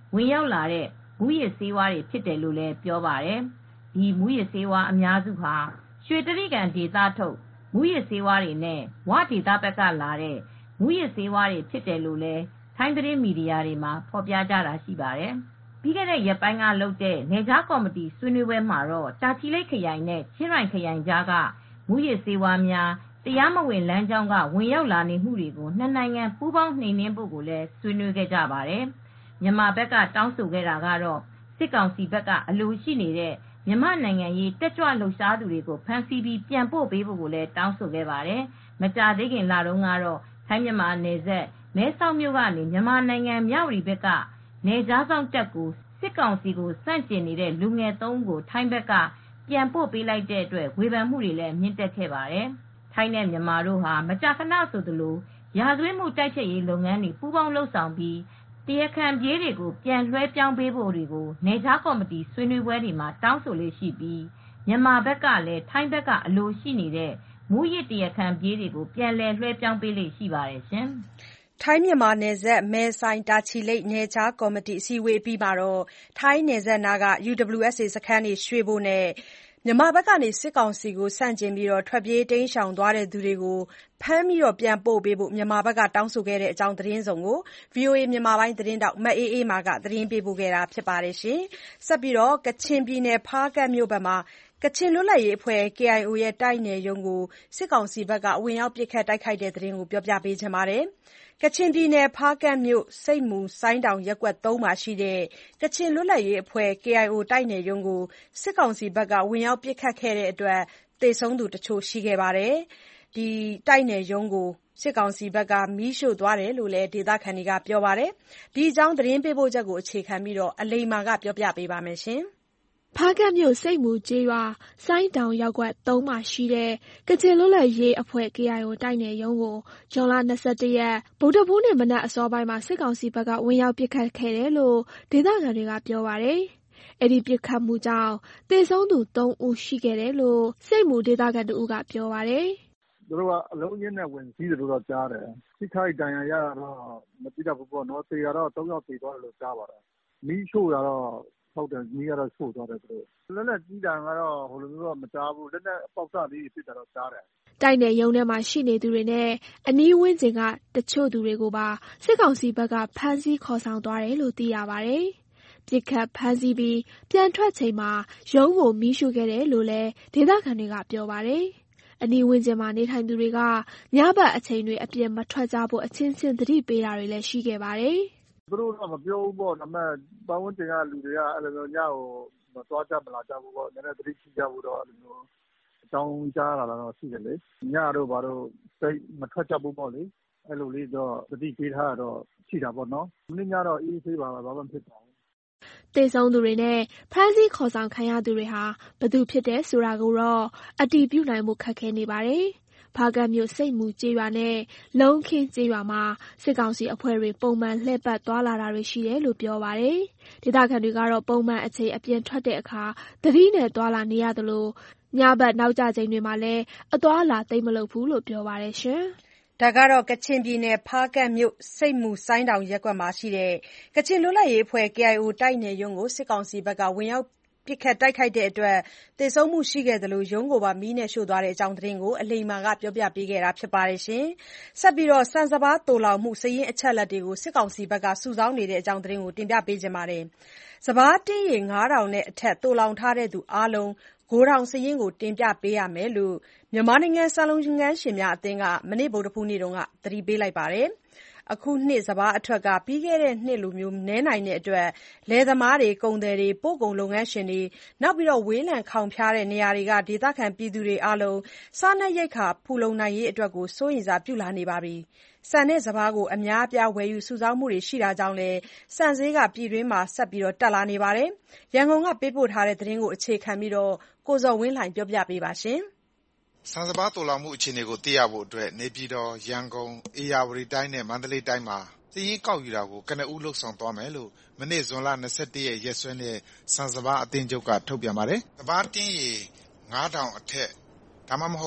ဝင်ရောက်လာတဲ့မူးယစ်ဆေးဝါးတွေဖြစ်တယ်လို့လည်းပြောပါတယ်။ဒီမူးယစ်ဆေးဝါးအများစုဟာရွှေတြိဂံဒေသထုတ်မူးယစ်ဆေးဝါးတွေနဲ့ဝဒေသဘက်ကလာတဲ့မူးယစ်ဆေးဝါးတွေဖြစ်တယ်လို့လည်းထိုင်းသတင်းမီဒီယာတွေမှာဖော်ပြကြတာရှိပါတယ်။ပြီးခဲ့တဲ့ရက်ပိုင်းကလုပ်တဲ့နယ်ခြားကော်မတီဆွေးနွေးပွဲမှာတော့တာချီလိတ်ခရိုင်နဲ့ချင်းရိုင်ခရိုင်ကြားကမူးယစ်ဆေးဝါးများတရားမဝင်လမ်းကြောင်းကဝင်ရောက်လာနေမှုတွေကိုနှစ်နိုင်ငံပူးပေါင်းနှိမ်နင်းဖို့ကိုလည်းဆွေးနွေးခဲ့ကြပါတယ်။မြန်မာဘက်ကတောင်းဆိုခဲ့တာကတော့စစ်ကောင်စီဘက်ကအလိုရှိနေတဲ့မြန်မာနိုင်ငံရေးတက်ကြွလှုပ်ရှားသူတွေကိုဖမ်းဆီးပြီးပြန်ပို့ပေးဖို့ကိုလည်းတောင်းဆိုခဲ့ပါတယ်။မကြာသေးခင်လတုန်းကတော့ထိုင်းမြန်မာနယ်စပ်မဲဆောက်မြို့ကနေမြန်မာနိုင်ငံမြဝတီဘက်ကနယ်ခြားစောင့်တပ်ကိုစစ်ကောင်စီကိုစန့်ကျင်နေတဲ့လူငယ်3ဦးကိုထိုင်းဘက်ကပြန်ပို့ပေးလိုက်တဲ့အတွက်ဝေဖန်မှုတွေလည်းမြင့်တက်ခဲ့ပါတယ်။ထိုင်းနဲ့မြန်မာတို့ဟာမကြာခဏဆိုသလိုရာဇဝတ်မှုတိုက်ဖျက်ရေးလုပ်ငန်းတွေပူးပေါင်းလုပ်ဆောင်ပြီးတရားခံပြေးတွေကိုပြန်လွှဲပြောင်းပေးဖို့တွေကိုနယ်ခြားကော်မတီဆွေးနွေးပွဲတွေမှာတောင်းဆိုလေးရှိပြီးမြန်မာဘက်ကလည်းထိုင်းဘက်ကအလိုရှိနေတဲ့မူရစ်တရားခံပြေးတွေကိုပြန်လည်လွှဲပြောင်းပေးလေးရှိပါတယ်ရှင်။ထိုင်းမြန်မာနယ်စပ်မဲဆိုင်တာချီလိတ်နယ်ခြားကော်မတီအစည်းအဝေးအပြီးမှာထိုင်းနယ်စပ်နားက UWSA စခန်းတွေရွှေ့ဖို့နဲ့မြန်မာဘက်ကစစ်ကောင်စီကိုဆန့်ကျင်ပြီးထွက်ပြေးတိမ်းရှောင်သွားသူတွေကိုဖမ်းပြီးပြန်ပို့ပေးဖို့မြန်မာဘက်ကတောင်းဆိုခဲ့တဲ့အကြောင်းသတင်းစုံကို VOA မြန်မာပိုင်းသတင်းထောက်မအေးအေးမာကသတင်းပေးပို့ထားပါတယ်။ ဆက်ပြီးကချင်ပြည်နယ်ဖားကန့်မြို့ဘက်မှာကချင်လွတ်လပ်ရေးအဖွဲ့ KIO ရဲ့တိုက်နယ်ရုံးကိုစစ်ကောင်စီဘက်ကဝင်ရောက်ပစ်ခတ်တိုက်ခိုက်တဲ့သတင်းကိုပြောပြပါမယ်။ ကချင်ပြည်နယ်ဖားကန့်မြို့ဆိပ်မူဆိုင်းတောင်ရပ်ကွက် 3 မှာရှိတဲ့ ကချင်လွတ်လပ်ရေးအဖွဲ့ KIO တိုက်နယ်ရုံးကိုစစ်ကောင်စီဘက်ကဝင်ရောက်ပစ်ခတ်ခဲ့တဲ့အတွက်သေဆုံးသူတချို့ရှိခဲ့ပါတယ်။ တိုက်နယ်ရုံးကိုစစ်ကောင်စီဘက်ကမီးရှို့သွားတယ်လို့လည်းဒေသခံတွေကပြောပါတယ်။ ဒီအကြောင်းသတင်းပေးပို့ချက်ကိုအခြေခံပြီးအလိမ္မာကပြောပြပါမယ်။ဖားကန့်မြို့ဆိပ်မူကျေးရွာဆိုင်းတောင်ရပ်ကွက် 3 မှာရှိတဲ့ကချင်လွတ်လပ်ရေးအဖွဲ့ KIO တိုက်နယ်ရုံးကိုဇွန်လ 21 ရက်ဗုဒ္ဓဟူးနေ့မနက်အစောပိုင်းမှာစစ်ကောင်စီဘက်ကဝင်ရောက်ပစ်ခတ်ခဲ့တယ်လို့ဒေသခံတွေကပြောပါတယ်။အဲဒီပစ်ခတ်မှုကြောင့်သေဆုံးသူ3ဦးရှိခဲ့တယ်လို့ဆိပ်မူဒေသခံတဦးကပြောပါတယ်။ "သူတို့ကအလုံးအရင်းနဲ့ဝင်စီးတယ်လို့တော့ကြားတယ်။ထိခိုက်ဒဏ်ရာရတာတော့မသိတတ်ဘူးပေါ့နော်။သေတာတော့3ယောက်သေသွားတယ်လို့ကြားပါတယ်။မီးရှို့တာတော့ဟုတ်တယ်မီးကတော့ရှို့သွားတယ်သူတို့။လက်နက်ကြီးသံကတော့မကြားဘူး။လက်နက်အပေါက်စလေးတွေပစ်တာတော့ကြားတယ်။ " တိုက်နယ်ရုံးထဲမှာရှိနေသူတွေနဲ့အနီးဝန်းကျင်ကတချို့သူတွေကိုပါစစ်ကောင်စီဘက်ကဖမ်းဆီးခေါ်ဆောင်သွားတယ်လို့သိရပါတယ်။ပစ်ခတ်ဖမ်းဆီးပြီးပြန်ထွက်ချိန်မှာရုံးကိုမီးရှို့ခဲ့တယ်လို့လည်းဒေသခံတွေကပြောပါတယ်။အနီးဝန်းကျင်မှာနေထိုင်သူတွေကညဘက်အချိန်တွေအပြင်မထွက်ကြဖို့အချင်းချင်းသတိပေးတာတွေလည်းရှိခဲ့ပါတယ်။"သူတို့တော့မပြောဘူးပေါ့။ဒါပေမဲ့ပတ်ဝန်းကျင်ကလူတွေကညကိုမသွားကြမလာကြဖို့နည်းနည်းသတိရှိကြဖို့တော့အကြောင်းကြားလာတာတော့ရှိတယ်လေ။ညတို့ဘာတို့သိပ်မထွက်ကြဖို့ပေါ့လေ။အဲလိုလေးတော့သတိပေးထားတာတော့ရှိတာပေါ့နော်။မနေ့ညတော့အေးအေးဆေးပါပဲဘာမှမဖြစ်ပါဘူး။ " သေဆုံးသူတွေနဲ့ဖမ်းဆီးခေါ်ဆောင်ခံရသူတွေဟာဘယ်သူဖြစ်တယ်ဆိုတာကိုတော့အတည်ပြုနိုင်ဖို့ခက်ခဲနေပါတယ်။ဖားကန့်မြို့ဆိပ်မူကျေးရွာနဲ့လုံးခင်းကျေးရွာမှာစစ်ကောင်စီအဖွဲ့တွေပုံမှန်လှည့်ပတ်သွားလာတာတွေရှိတယ်လို့ပြောပါတယ်။ဒေသခံတွေကတော့ပုံမှန်အချိန်အပြင်ထွက်တဲ့အခါသတိနဲ့သွားလာနေရသလိုညဘက်နောက်ကျချိန်တွေမှာလည်းအသွားအလာသိပ်မလုပ်ဘူးလို့ပြောပါတယ်။ကချင်ပြည်နယ်ဖားကန့်မြို့ဆိပ်မူဆိုင်းတောင်ရပ်ကွက်မှာရှိတဲ့ကချင်လွတ်လပ်ရေးအဖွဲ့ KIO တိုက်နယ်ရုံးကိုစစ်ကောင်စီဘက်ကဝင်ရောက်ပစ်ခတ်တိုက်ခိုက်တဲ့အတွက်သေဆုံးမှုရှိခဲ့သလိုရုံးကိုပါမီးရှို့သွားတဲ့အကြောင်းသတင်းကိုအလိမ္မာကပြောပြပေးခဲ့တာပါ။ဆက်ပြီးဆန်စပါးသိုလှောင်မှုစာရင်းအချက်အလက်တွေကိုစစ်ကောင်စီဘက်ကစုဆောင်းနေတဲ့အကြောင်းသတင်းကိုတင်ပြပေးချင်ပါတယ်။ စပါးတင်းရေ 5,000 နဲ့အထက်သိုလှောင်ထားသူအားလုံးဂိုထောင်စာရင်းကိုတင်ပြပေးရမယ်လို့မြန်မာနိုင်ငံဆန်လုပ်ငန်းရှင်များအသင်းကမနေ့ဗုဒ္ဓဟူးနေ့ကသတိပေးလိုက်ပါတယ်။ အခုနှစ်စပါးအထွက်ကပြီးခဲ့တဲ့နှစ်လိုနည်းနိုင်တဲ့အတွက်လယ်သမားတွေကုန်သည်တွေပို့ကုန်လုပ်ငန်းရှင်တွေဝေးလံခေါင်ဖျားတဲ့နေရာတွေကဒေသခံပြည်သူတွေအားလုံးစားနပ်ရိက္ခာဖူလုံနိုင်ရေးအတွက်စိုးရိမ်စရာပြုလာနေပြီ။ဆန်နဲ့စပါးကိုအများအပြားဝယ်ယူစုဆောင်းမှုတွေရှိတာကြောင့်လည်းဆန်ဈေးကပြည်တွင်းမှာဆက်တက်လာနေပါတယ်။ ရန်ကုန်ကပေးပို့တဲ့သတင်းကိုအခြေခံပြီးကိုဇော်ဝင်းလှိုင်ကပြောပြပေးပါမယ်။ဆန်စပါးသိုလှောင်မှုအခြေအနေကိုသိရဖို့နေပြည်တော်၊ရန်ကုန်၊ဧရာဝတီတိုင်းနဲ့မန္တလေးတိုင်းမှာစာရင်းကောက်ယူတာကိုကနဦးလုပ်ဆောင်သွားမယ်လို့မနေ့ဇွန်လ 21 ရက်ရက်စွဲနဲ့ဆန်စပါးအသင်းချုပ်ကထုတ်ပြန်ပါတယ်။စပါးတင်းရေ 5,000 အထက်ဒါမှမဟုတ်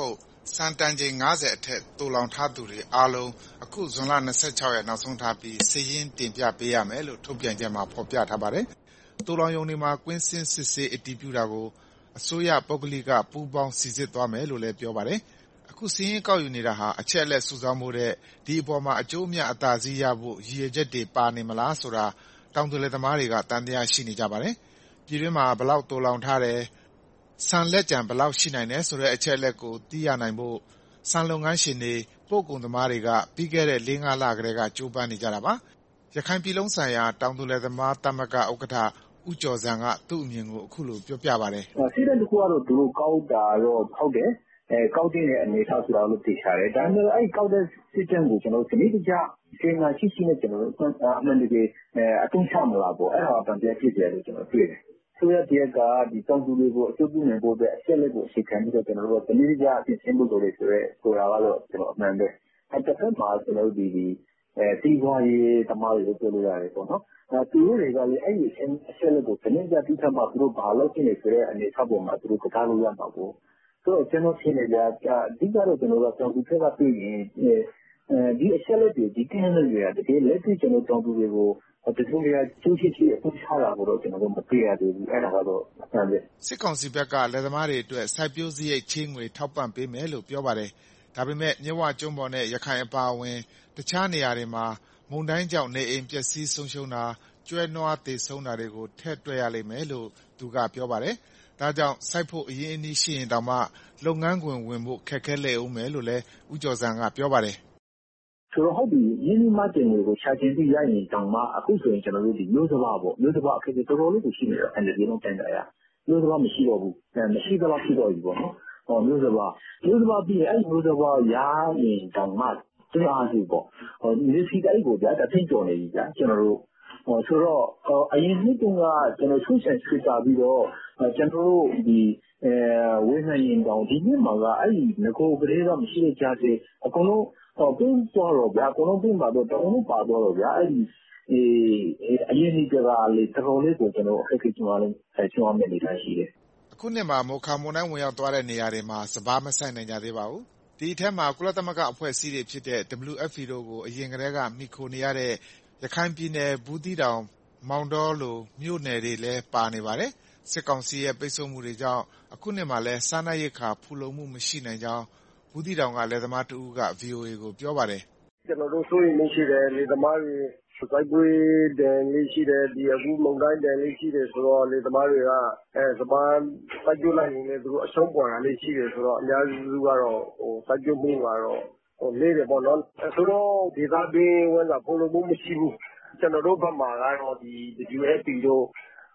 ဆန်တန်ချိန်50အထက်သိုလှောင်ထားသူတွေအားလုံးအခုဇွန်လ26ရက်နောက်ဆုံးထားပြီးစာရင်းတင်ပြပေးရမယ်လို့ထုတ်ပြန်ချက်မှာဖော်ပြထားပါတယ်။သိုလှောင်ရုံတွေမှာကွင်းဆင်းစစ်ဆေးအတည်ပြုတာကိုအစိုးရပုဂ္ဂလိကပူးပေါင်းစိစစ်သွားမယ်လို့လည်းပြောပါတယ်။အခုစာရင်းကောက်ယူနေတာဟာအချက်အလက်စုဆောင်းဖို့တဲ့ဒီအပေါ်မှာအကျိုးအမြတ်အသာစီးရဖို့ရည်ရွယ်ချက်တွေပါနေမလားဆိုတာတောင်သူလယ်သမားတွေကတန်တရားရှိနေကြပါတယ်။ပြည်တွင်းမှာဘယ်လောက်သိုလှောင်ထားတယ်ဆန်လက်ကျန်ဘယ်လောက်ရှိနိုင်တယ်ဆိုတဲ့အချက်အလက်ကိုသိရနိုင်ဖို့ဆန်လုပ်ငန်းရှင်တွေပို့ကုန်သမားတွေကပြီးခဲ့တဲ့ 4-5 လကတည်းကကြိုးပမ်းနေကြတာပါ။ရခိုင်ပြည်လုံးဆိုင်ရာတောင်သူလယ်သမားသမဂ္ဂဥက္ကဋ္ဌဦးကျော်ဇံကသူ့အမြင်ကိုအခုလိုပြောပြပါတယ်။စစ်တပ်တစ်ခုကတော့သူတို့ကောက်တာတော့ဟုတ်တယ်။ကောက်တဲ့အနေအထားဆိုတာလို့သိချတယ်။ဒါပေမဲ့အဲ့ကောက်တဲ့ system ကိုကျွန်တော်စနစ်တကျစေနာရှိနဲ့ကျွန်တော်အမှန်တကယ်အသုံးချမလားပေါ့အဲ့ဒါတော့ပြန်ဖြစ်တယ်လို့ကျွန်တော်တွေ့တယ်။ဆိုရတဲ့ကဒီတောင်သူတွေကိုအကျိုးပြုနိုင်ဖို့အတွက်အချက်လက်ကိုအခြေခံပြီးတော့ကျွန်တော်တို့စနစ်တကျအပြင်ဆင်ဖို့လိုတယ်ဆိုတာကတော့ကျွန်တော်အမှန်ပဲ။အဲ့တစ်ခါမှကျွန်တော်ဒီတီးပွားရေးသမားတွေကိုပြောလို့ရတယ်ပေါ့နော်။သူတို့တွေကလည်းအဲ့ဒီအချက်လက်ကိုစနစ်တကျပြီးမှသူတို့ဘာလို့ဖြစ်နေဆိုတဲ့အနေအထားပေါ်မှာသူတို့ကစားလို့ရမှာပေါ့။ဆိုတော့ကျွန်တော်ရှင်းနေကြအဓိကတော့ကျွန်တော်ကတောင်သူဖက်ကပြည်ရင်ဒီအချက်လက်တွေဒီကနေ့တွေတကယ်လက်တွေ့ကျွန်တော်တောင်သူတွေကိုတချို့တွေကကျိုးချစ်အဖို့ချတာကိုတော့ကျွန်တော်တို့မသိရသေးဘူးအဲ့ဒါကတော့အမှန်ပဲစစ်ကောင်စီဘက်ကလယ်သမားတွေအတွက်စိုက်ပျိုးစရိတ်ချေးငွေထောက်ပံ့ပေးမယ်လို့ပြောပါတယ်ဒါပေမဲ့မြဝကျွန်းပေါ်နဲ့ရခိုင်အပါအဝင်တခြားနေရာတွေမှာမုန်တိုင်းကြောင့်နေအိမ်ပျက်စီးဆုံးရှုံးတာကျွဲနွားသေဆုံးတာတွေကိုထည့်တွက်ရလိမ့်မယ်လို့သူကပြောပါတယ်ဒါကြောင့်စိုက်ဖို့အရင်အနည်းရှိရင်တောင်မှလုပ်ငန်းခွင်ဝင်ဖို့ခက်ခဲလေဦးမယ်လို့လည်းဦးကျော်စံကပြောပါတယ်ဆိုတော့ဟုတ်ပြီရင်းနှီးမှတင်တွေကိုရှာတင်ပြီးရရင်တောင်မှအခုဆိုရင်ကျွန်တော်တို့ဒီမျိုးစဘာပေါ့မျိုးစဘာအခက်အခဲတော်တော်လေးကိုရှိနေတော့အဲ့ဒီလုံးတန်ကြရမျိုးစဘာမရှိတော့ဘူးမရှိတော့ဖြစ်တော့ပြီပေါ့နော်ဟောမျိုးစဘာပြီးရင်အဲ့မျိုးစဘာရရင်တောင်မှတွန်းအားစုပေါ့ဟောဒီစီတိုင်းကိုဗျာတသိကျော်နေပြီဗျာကျွန်တော်တို့ဆိုတော့အရင်နှစ်တုန်းကကျွန်တော်ဆုရှင်ဆွေးတာပြီးတော့ကျွန်တော်တို့ဒီဝိညာဉ်ရင်တောင်ဒီနှစ်မှာကအဲ့ဒီငကိုကလေးကမရှိတဲ့ကြားစေအကုန်လုံးပြင်းသွားတော့ဗျာအကုန်လုံးပြင်းပါတော့တောင်းလို့ပါတော့ဗျာအဲ့ဒီအရင်နှစ်ကလေတော်တော်လေးကိုကျွန်တော်အခက်အခဲကျွန်တော်လည်းကျွန်တော်မြင်နေတာရှိတယ်အခုနှစ်မှာမိုခါမွန်တိုင်းဝင်ရောက်သွားတဲ့နေရာတွေမှာစဘာမဆိုင်နိုင်ကြသေးပါဘူးဒီအထက်မှာကုလသမဂ္ဂအဖွဲ့အစည်းတွေဖြစ်တဲ့ WFP တို့ကိုအရင်ကတည်းကမိခိုနေရတဲ့ရခိုင်ပြည်နယ်ဘူးသီးတောင်မောင်တောလိုမြို့နယ်တွေလည်းပါနေပါတယ်စစ်ကောင်စီရဲ့ပိတ်ဆို့မှုတွေကြောင့်အခုနှစ်မှာလည်းစားနပ်ရိက္ခာဖူလုံမှုမရှိနိုင်ကြောင်းဘူးသီးတောင်ကလယ်သမားတဦးက VOA ကိုပြောပါတယ်ကျွန်တော်တို့ဆိုရင်မရှိတယ်လယ်သမားတွေစိုက်ပျိုးတယ်လေးရှိတယ်ဒီအခုမုန်တိုင်းတယ်လေးရှိတယ်ဆိုတော့လယ်သမားတွေကစပန်းစိုက်ပျိုးလိုက်ရင်လည်းသူတို့အရှုံးပေါ်တာလေးရှိတယ်ဆိုတော့အများစုကတော့စိုက်ပျိုးမှုကတော့လေးတယ်ပေါ့နော်ဆိုတော့ဒေသတွင်းဝန်ကဖူလုံမှုမရှိဘူးကျွန်တော်တို့ဘက်မှာကတော့ဒီ WFP တို့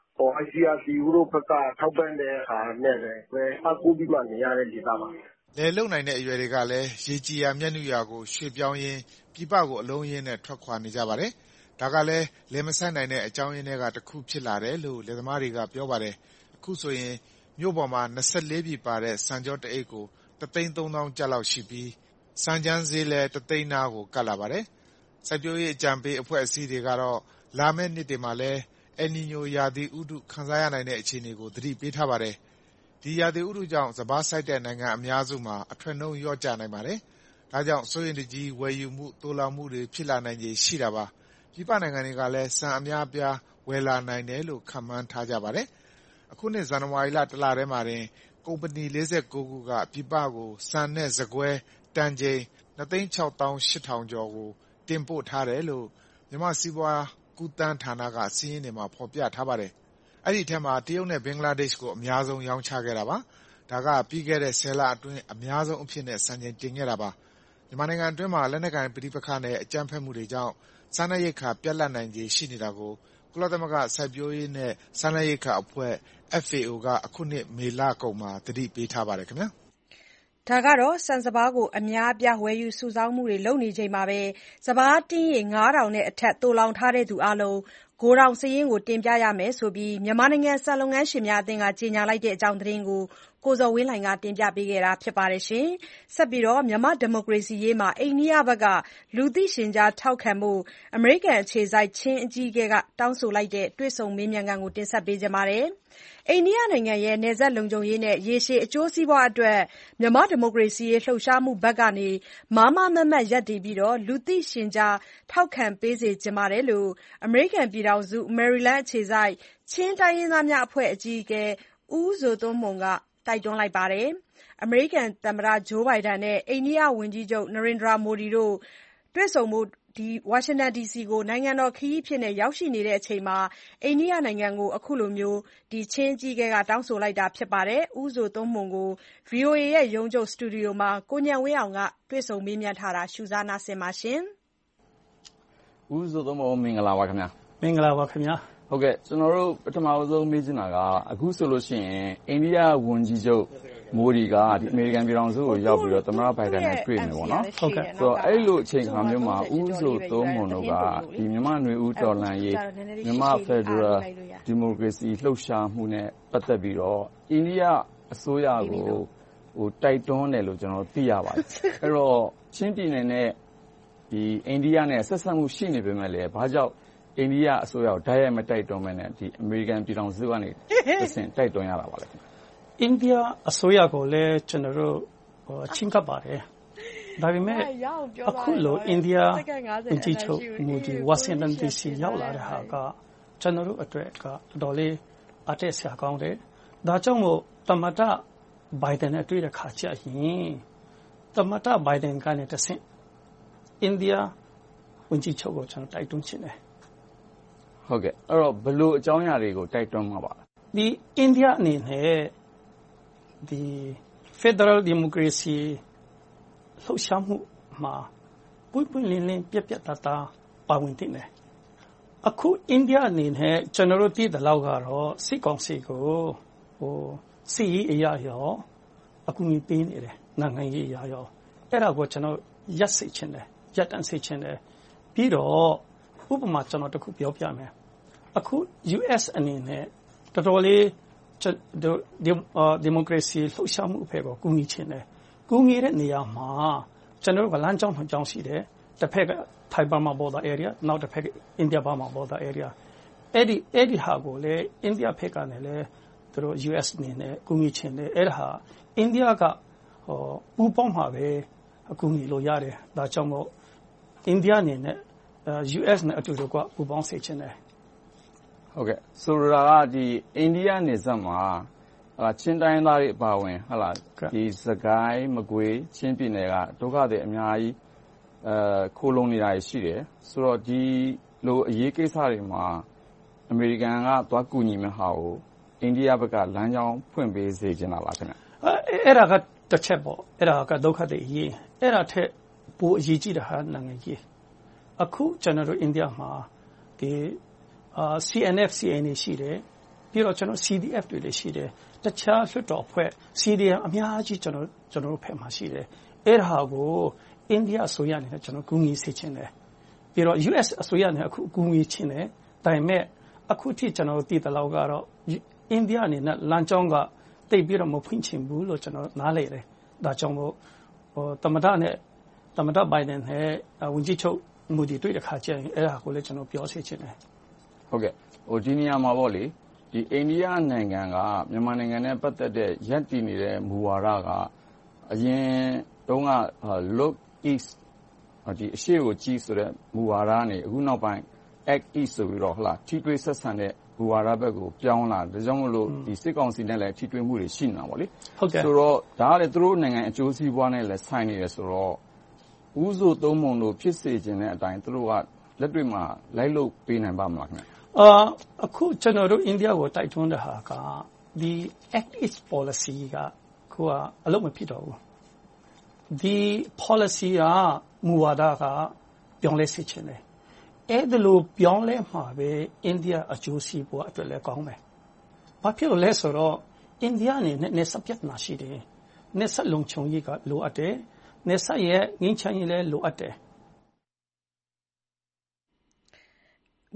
ICRC တို့ဘက်ကထောက်ပံ့တဲ့အခါနဲ့ပဲအကူပြီးမှနေရတဲ့ဒေသပါလယ်လုံနိုင်တဲ့အရွယ်တွေကလည်းရေကြီးရာမျက်နှာရာကိုရွှေ့ပြောင်းရင်းပြည်ပကိုအလုံးရင်းနဲ့ထွက်ခွာနေကြပါတယ်။ဒါကလည်းလယ်မဆိုင်နိုင်တဲ့အကြောင်းရင်းတွေကတစ်ခုဖြစ်လာတယ်လို့လယ်သမားတွေကပြောပါတယ်။အခုဆိုရင်မြို့ပေါ်မှာ24ပြည်ပါတဲ့စံကြောတအိတ်ကို1,300,000ကျပ်လောက်ရှိပြီးစံချမ်းဈေးလည်း1သိန်းနာကိုကတ်လာပါတယ်။စိုက်ပျိုးရေးအကြံပေးအဖွဲ့အစည်းတွေကတော့လာမယ့်နှစ်တွေမှာလည်းအယ်နီညိုရာသီဥတုခံစားရနိုင်တဲ့အခြေအနေကိုသတိပေးထားပါတယ်။ဒီရာသီဥတုကြောင့်စပါးစိုက်တဲ့နိုင်ငံအများစုမှာအထွက်နှုန်းလျော့ကျနိုင်ပါတယ်။ဒါကြောင့်စိုးရိမ်တကြီးဝယ်ယူမှုသိုလှောင်မှုတွေဖြစ်လာနိုင်ခြေရှိတာပါ။ပြည်ပနိုင်ငံတွေကလည်းဆန်အများအပြားဝယ်လာနိုင်တယ်လို့ခန့်မှန်းထားကြပါတယ်။အခုနှစ်ဇန်နဝါရီလတစ်လထဲမှာတင်ကုမ္ပဏီ49ခုကပြည်ပကိုဆန်နဲ့ဆန်ကွဲတန်ချိန်2,680,000 ကျော်ကိုတင်ပို့ထားတယ်လို့မြန်မာစီးပွားကူးသန်းဌာနကစာရင်းတွေမှာဖော်ပြထားပါတယ်။အဲ့ဒီအထက်မှာတရုတ်နဲ့ဘင်္ဂလားဒေ့ရှ်ကိုအများဆုံးရောင်းချခဲ့တာပါ။ဒါကပြီးခဲ့တဲ့10လအတွင်းအများဆုံးအဖြစ်နဲ့စံချိန်တင်ခဲ့တာပါ။မြန်မာနိုင်ငံအတွင်းမှာလက်နက်ကိုင်ပဋိပက္ခနဲ့အကြမ်းဖက်မှုတွေကြောင့်စားနပ်ရိက္ခာပြတ်လတ်နိုင်ခြေရှိနေတာကိုကုလသမဂ္ဂစိုက်ပျိုးရေးနဲ့စားနပ်ရိက္ခာအဖွဲ့ FAO ကအခုနှစ်မေလကုန်မှာသတိပေးထားပါတယ်ခင်ဗျာ။ဒါကတော့ဆန်စပါးကိုအများအပြားဝယ်ယူစုဆောင်းမှုတွေလုပ်နေချိန်မှာပဲစပါးတင်းရေ9,000နဲ့အထက်သိုလှောင်ထားတဲ့သူအလုံးဂိုဒေါင်စာရင်းကိုတင်ပြရမယ်ဆိုပြီးမြန်မာနိုင်ငံဆန်လုပ်ငန်းရှင်များအသင်းကကြေညာလိုက်တဲ့အကြောင်းသတင်းကိုကိုဇော်ဝင်းလှိုင်ကတင်ပြပေးခဲ့တာပါ။ဆက်ပြီးမြန်မာ့ဒီမိုကရေစီရေးမှာအိန္ဒိယဘက်ကလူသိရှင်ကြားထောက်ခံဖို့အမေရိကန်အခြေစိုက်ချင်းအကြီးအကဲကတောင်းဆိုလိုက်တဲ့တွေ့ဆုံမေးမြန်းခန်းကိုတင်ဆက်ပေးချင်ပါတယ်။အိန္ဒိယနိုင်ငံရဲ့နယ်စပ်လုံခြုံရေးနဲ့ရေရှည်အကျိုးစီးပွားအတွက်မြန်မာ့ဒီမိုကရေစီရေးလှုပ်ရှားမှုဘက်ကနေမားမားမတ်မတ်ရပ်တည်ပြီးလူသိရှင်ကြားထောက်ခံပေးစေချင်ပါတယ်လို့အမေရိကန်ပြည်ထောင်စုမယ်ရီလန်းအခြေစိုက်ချင်းတိုင်းရင်းသားများအဖွဲ့အကြီးအကဲဦးဇိုသွန်းမှုန်ကတိုက်တွန်းလိုက်ပါတယ်။ အမေရိကန်သမ္မတဂျိုးဘိုင်ဒန်နဲ့အိန္ဒိယဝန်ကြီးချုပ်နရိန်ဒရာမိုဒီတို့တွေ့ဆုံဖို့ဝါရှင်တန်ဒီစီကိုနိုင်ငံတော်ခရီးအဖြစ်ရောက်ရှိနေချိန်မှာအိန္ဒိယနိုင်ငံကိုအခုလိုချင်းအကြီးအကဲကတောင်းဆိုလိုက်တာပါ။ဦးဇိုသွန်းမှုန်ကို VOA ရုံးချုပ်စတူဒီယိုမှာကိုဉာဏ်ဝင်းအောင်ကတွေ့ဆုံမေးမြန်းထားတာရှုစားနားဆင်ပါ။ဦးဇိုသွန်းမှုန်မင်္ဂလာပါခင်ဗျာမင်္ဂလာပါခင်ဗျာဟုတ်ကဲ့ကျွန်တော်တို့ပထမဆုံးမေးချင်တာကအခုဆိုလို့ရှိရင်အိန္ဒိယဝန်ကြီးချုပ်မိုဒီကဒီအမေရိကန်ပြည်ထောင်စုကိုရောက်ပြီးတော့သမ္မတဘိုင်ဒန်နဲ့တွေ့နေပေါ့နော်ဟုတ်ကဲ့ဆိုတော့အဲ့လိုအချိန်ခါမျိုးမှာဦးဇိုသွန်းမှုန်တို့ကဒီမြန်မာ့ຫນွေဦးတော်လှန်ရေးမြန်မာဖက်ဒရယ်ဒီမိုကရေစီလှုပ်ရှားမှုနဲ့ပတ်သက်ပြီးတော့အိန္ဒိယအစိုးရကိုတိုက်တွန်းတယ်လို့ကျွန်တော်သိရပါတယ်အဲ့တော့ချင်းပြည်နယ်နဲ့ဒီအိန္ဒိယနဲ့ဆက်ဆက်မှုရှိနေပေမဲ့လည်းဘာကြောင့်အိန္ဒိယအစိုးရကိုဓာတ်ရိုက်မတိုက်တွန်းမဲနဲ့ဒီအမေရိကန်ပြည်ထောင်စုကနေတစ်ဆင့်တိုက်တွန်းရတာပါလေအိန္ဒိယအစိုးရကိုလည်းကျွန်တော်တို့ချင်းကပ်ပါတယ်ဒါပေမဲ့အခုလိုအိန္ဒိယဝန်ကြီးချုပ်မူဒီဝါရှင်တန်ဒီစီရောက်လာတဲ့ဟာကကျွန်တော်တို့အတွက်ကအတော်လေးအတက်ဆရာကောင်းတယ်ဒါကြောင့်မို့သမ္မတဘိုင်ဒန်နဲ့တွေ့တဲ့ခါကျရင်သမ္မတဘိုင်ဒန်ကနေတစ်ဆင့်အိန္ဒိယဝန်ကြီးချုပ်ကိုကျွန်တော်တိုက်တွန်းချင်တယ်ဟုတ်ကဲ့အဲ့တော့ဘယ်လိုအကြောင်းအရာတွေကိုတိုက်တွန်းမှာပါလဲဒီအိန္ဒိယအနေနဲ့ဒီ Federal Democracy လှုပ်ရှားမှုမှာပွင့်ပွင့်လင်းလင်းပြပြတသားပါဝင်တင်တယ်အခုအိန္ဒိယအနေနဲ့ကျွန်တော်တို့တည်တဲ့လောက်ကတော့စစ်ကောင်စီကိုစီရေးအရာရောအခုမြင်ပေးနေတယ်နိုင်ငံရေးအရာရောအဲ့ဒါကိုကျွန်တော်ရက်စိတ်ချင်တယ်ရက်တန်စိတ်ချင်တယ်ပြီးတော့ဥပမာကျွန်တော်တခုပြောပြမယ်အခု US အနေနဲ့တော်တော်လေးဒီမိုကရေစီလှုပ်ရှားမှုအဖက်ကိုကူညီချင်တယ်ကူညီတဲ့နေရာမှာကျွန်တော်တို့ကလမ်းကြောင်းထွန်ကြောင်းရှိတယ်တစ်ဖက်ကထိုင်ဘာမာဘော်ဒါ area နောက်တစ်ဖက်ကအိန္ဒိယဘာမာဘော်ဒါ area အဲ့ဒီဟာကိုလေအိန္ဒိယဖက်ကနေလေသူတို့ US နေနဲ့ကူညီချင်တယ်အဲ့ဒါဟာအိန္ဒိယကပူပေါင်းမှာပဲအကူအညီလိုရတယ်ဒါကြောင့်မို့အိန္ဒိယအနေနဲ့US နဲ့အတူတူကပူပေါင်းစေချင်တယ်ဟုတ်ကဲ့ဆိုတော့ဒီအိန္ဒိယနယ်စပ်မှာချင်းတိုင်းသားတွေအပါဝင်ဟုတ်လားဒီစကိုင်းမကွေးချင်းပြည်နယ်ကဒုက္ခတွေအများကြီးခိုးလုံနေတာရှိတယ်ဆိုတော့ဒီလိုအရေးကိစ္စတွေမှာအမေရိကန်ကသွားကူညီမဲ့ဟာကိုအိန္ဒိယဘက်ကလမ်းကြောင်းဖွင့်ပေးစေချင်တာလားခင်ဗျအဲ့ဒါကတစ်ချက်ပေါ့အဲ့ဒါကဒုက္ခတွေအရေးအဲ့ဒါထက်ပိုအရေးကြီးတာဟာနိုင်ငံရေးအခုကျွန်တော်တို့အိန္ဒိယမှာဒီ CNF CNA ရှိတယ်ပြီးတော့ကျွန်တော် CDF တွေလည်းရှိတယ်တခြားလွှတ်တော်အဖွဲ့ CDM အများကြီးကျွန်တော်တို့ဖက်မှာရှိတယ်အဲ့ဒါကိုအိန္ဒိယအစိုးရအနေနဲ့ကျွန်တော်ကူညီစေချင်တယ်ပြီးတော့ US အစိုးရနဲ့အခုကူညီချင်တယ်ဒါပေမဲ့အခုထိကျွန်တော်တည်တဲ့လောက်ကတော့အိန္ဒိယအနေနဲ့လမ်းကြောင်းကတိတ်ပြီးတော့မဖွင့်ချင်ဘူးလို့ကျွန်တော်နားလည်တယ်ဒါကြောင့်မို့သမ္မတဘိုင်ဒန်နဲ့ဝန်ကြီးချုပ်မူဒီတွေ့တဲ့ခါကျရင်အဲ့ဒါကိုလည်းကျွန်တော်ပြောစေချင်တယ်ဟုတ်ကဲ့ဒီနေရာမှာပေါ့လေဒီအိန္ဒိယနိုင်ငံကမြန်မာနိုင်ငံနဲ့ပတ်သက်တဲ့ရပ်တည်နေတဲ့မူဝါဒကအရင်တုန်းက look east ဒီအရှေ့ကိုကြည့်ဆိုတဲ့မူဝါဒကနေအခုနောက်ပိုင်း act east ဆိုပြီးတော့ဟုတ်လားထိတွေ့ဆက်ဆံတဲ့မူဝါဒဘက်ကိုပြောင်းလာဒါကြောင့်မို့လို့ဒီစစ်ကောင်စီနဲ့လည်းထိတွေ့မှုတွေရှိနေတာပေါ့လေဟုတ်ကဲ့ဆိုတော့ဒါကလည်းသူတို့နိုင်ငံအကျိုးစီးပွားနဲ့လည်းဆိုင်နေတယ်ဆိုတော့ဦးဇိုသုံးပုံတို့ဖြစ်စေခြင်းတဲ့အတိုင်းသူတို့ကလက်တွေ့မှာလိုက်လို့ပေးနိုင်ပါမလားခင်ဗျအခုကျွန်တော်တို့အိန္ဒိယကိုတိုက်တွန်းတဲ့ဟာကဒီ act east policy ကကိုကအလုံးမဖြစ်တော့ဘူးဒီ policy ကမူဝါဒကပြောင်းလဲစေချင်တယ်အဲ့ဒါလိုပြောင်းလဲမှာပဲအိန္ဒိယအကျိုးစီးပွားအတွက်လည်းကောင်းမယ်ဘာဖြစ်လို့လဲဆိုတော့အိန္ဒိယအနေနဲ့နေဆက်ပြတ်နာရှိတယ်နေဆက်လုံခြုံရေးကလိုအပ်တယ်နေဆက်ရဲ့ငင်းချမ်းရေးလည်းလိုအပ်တယ်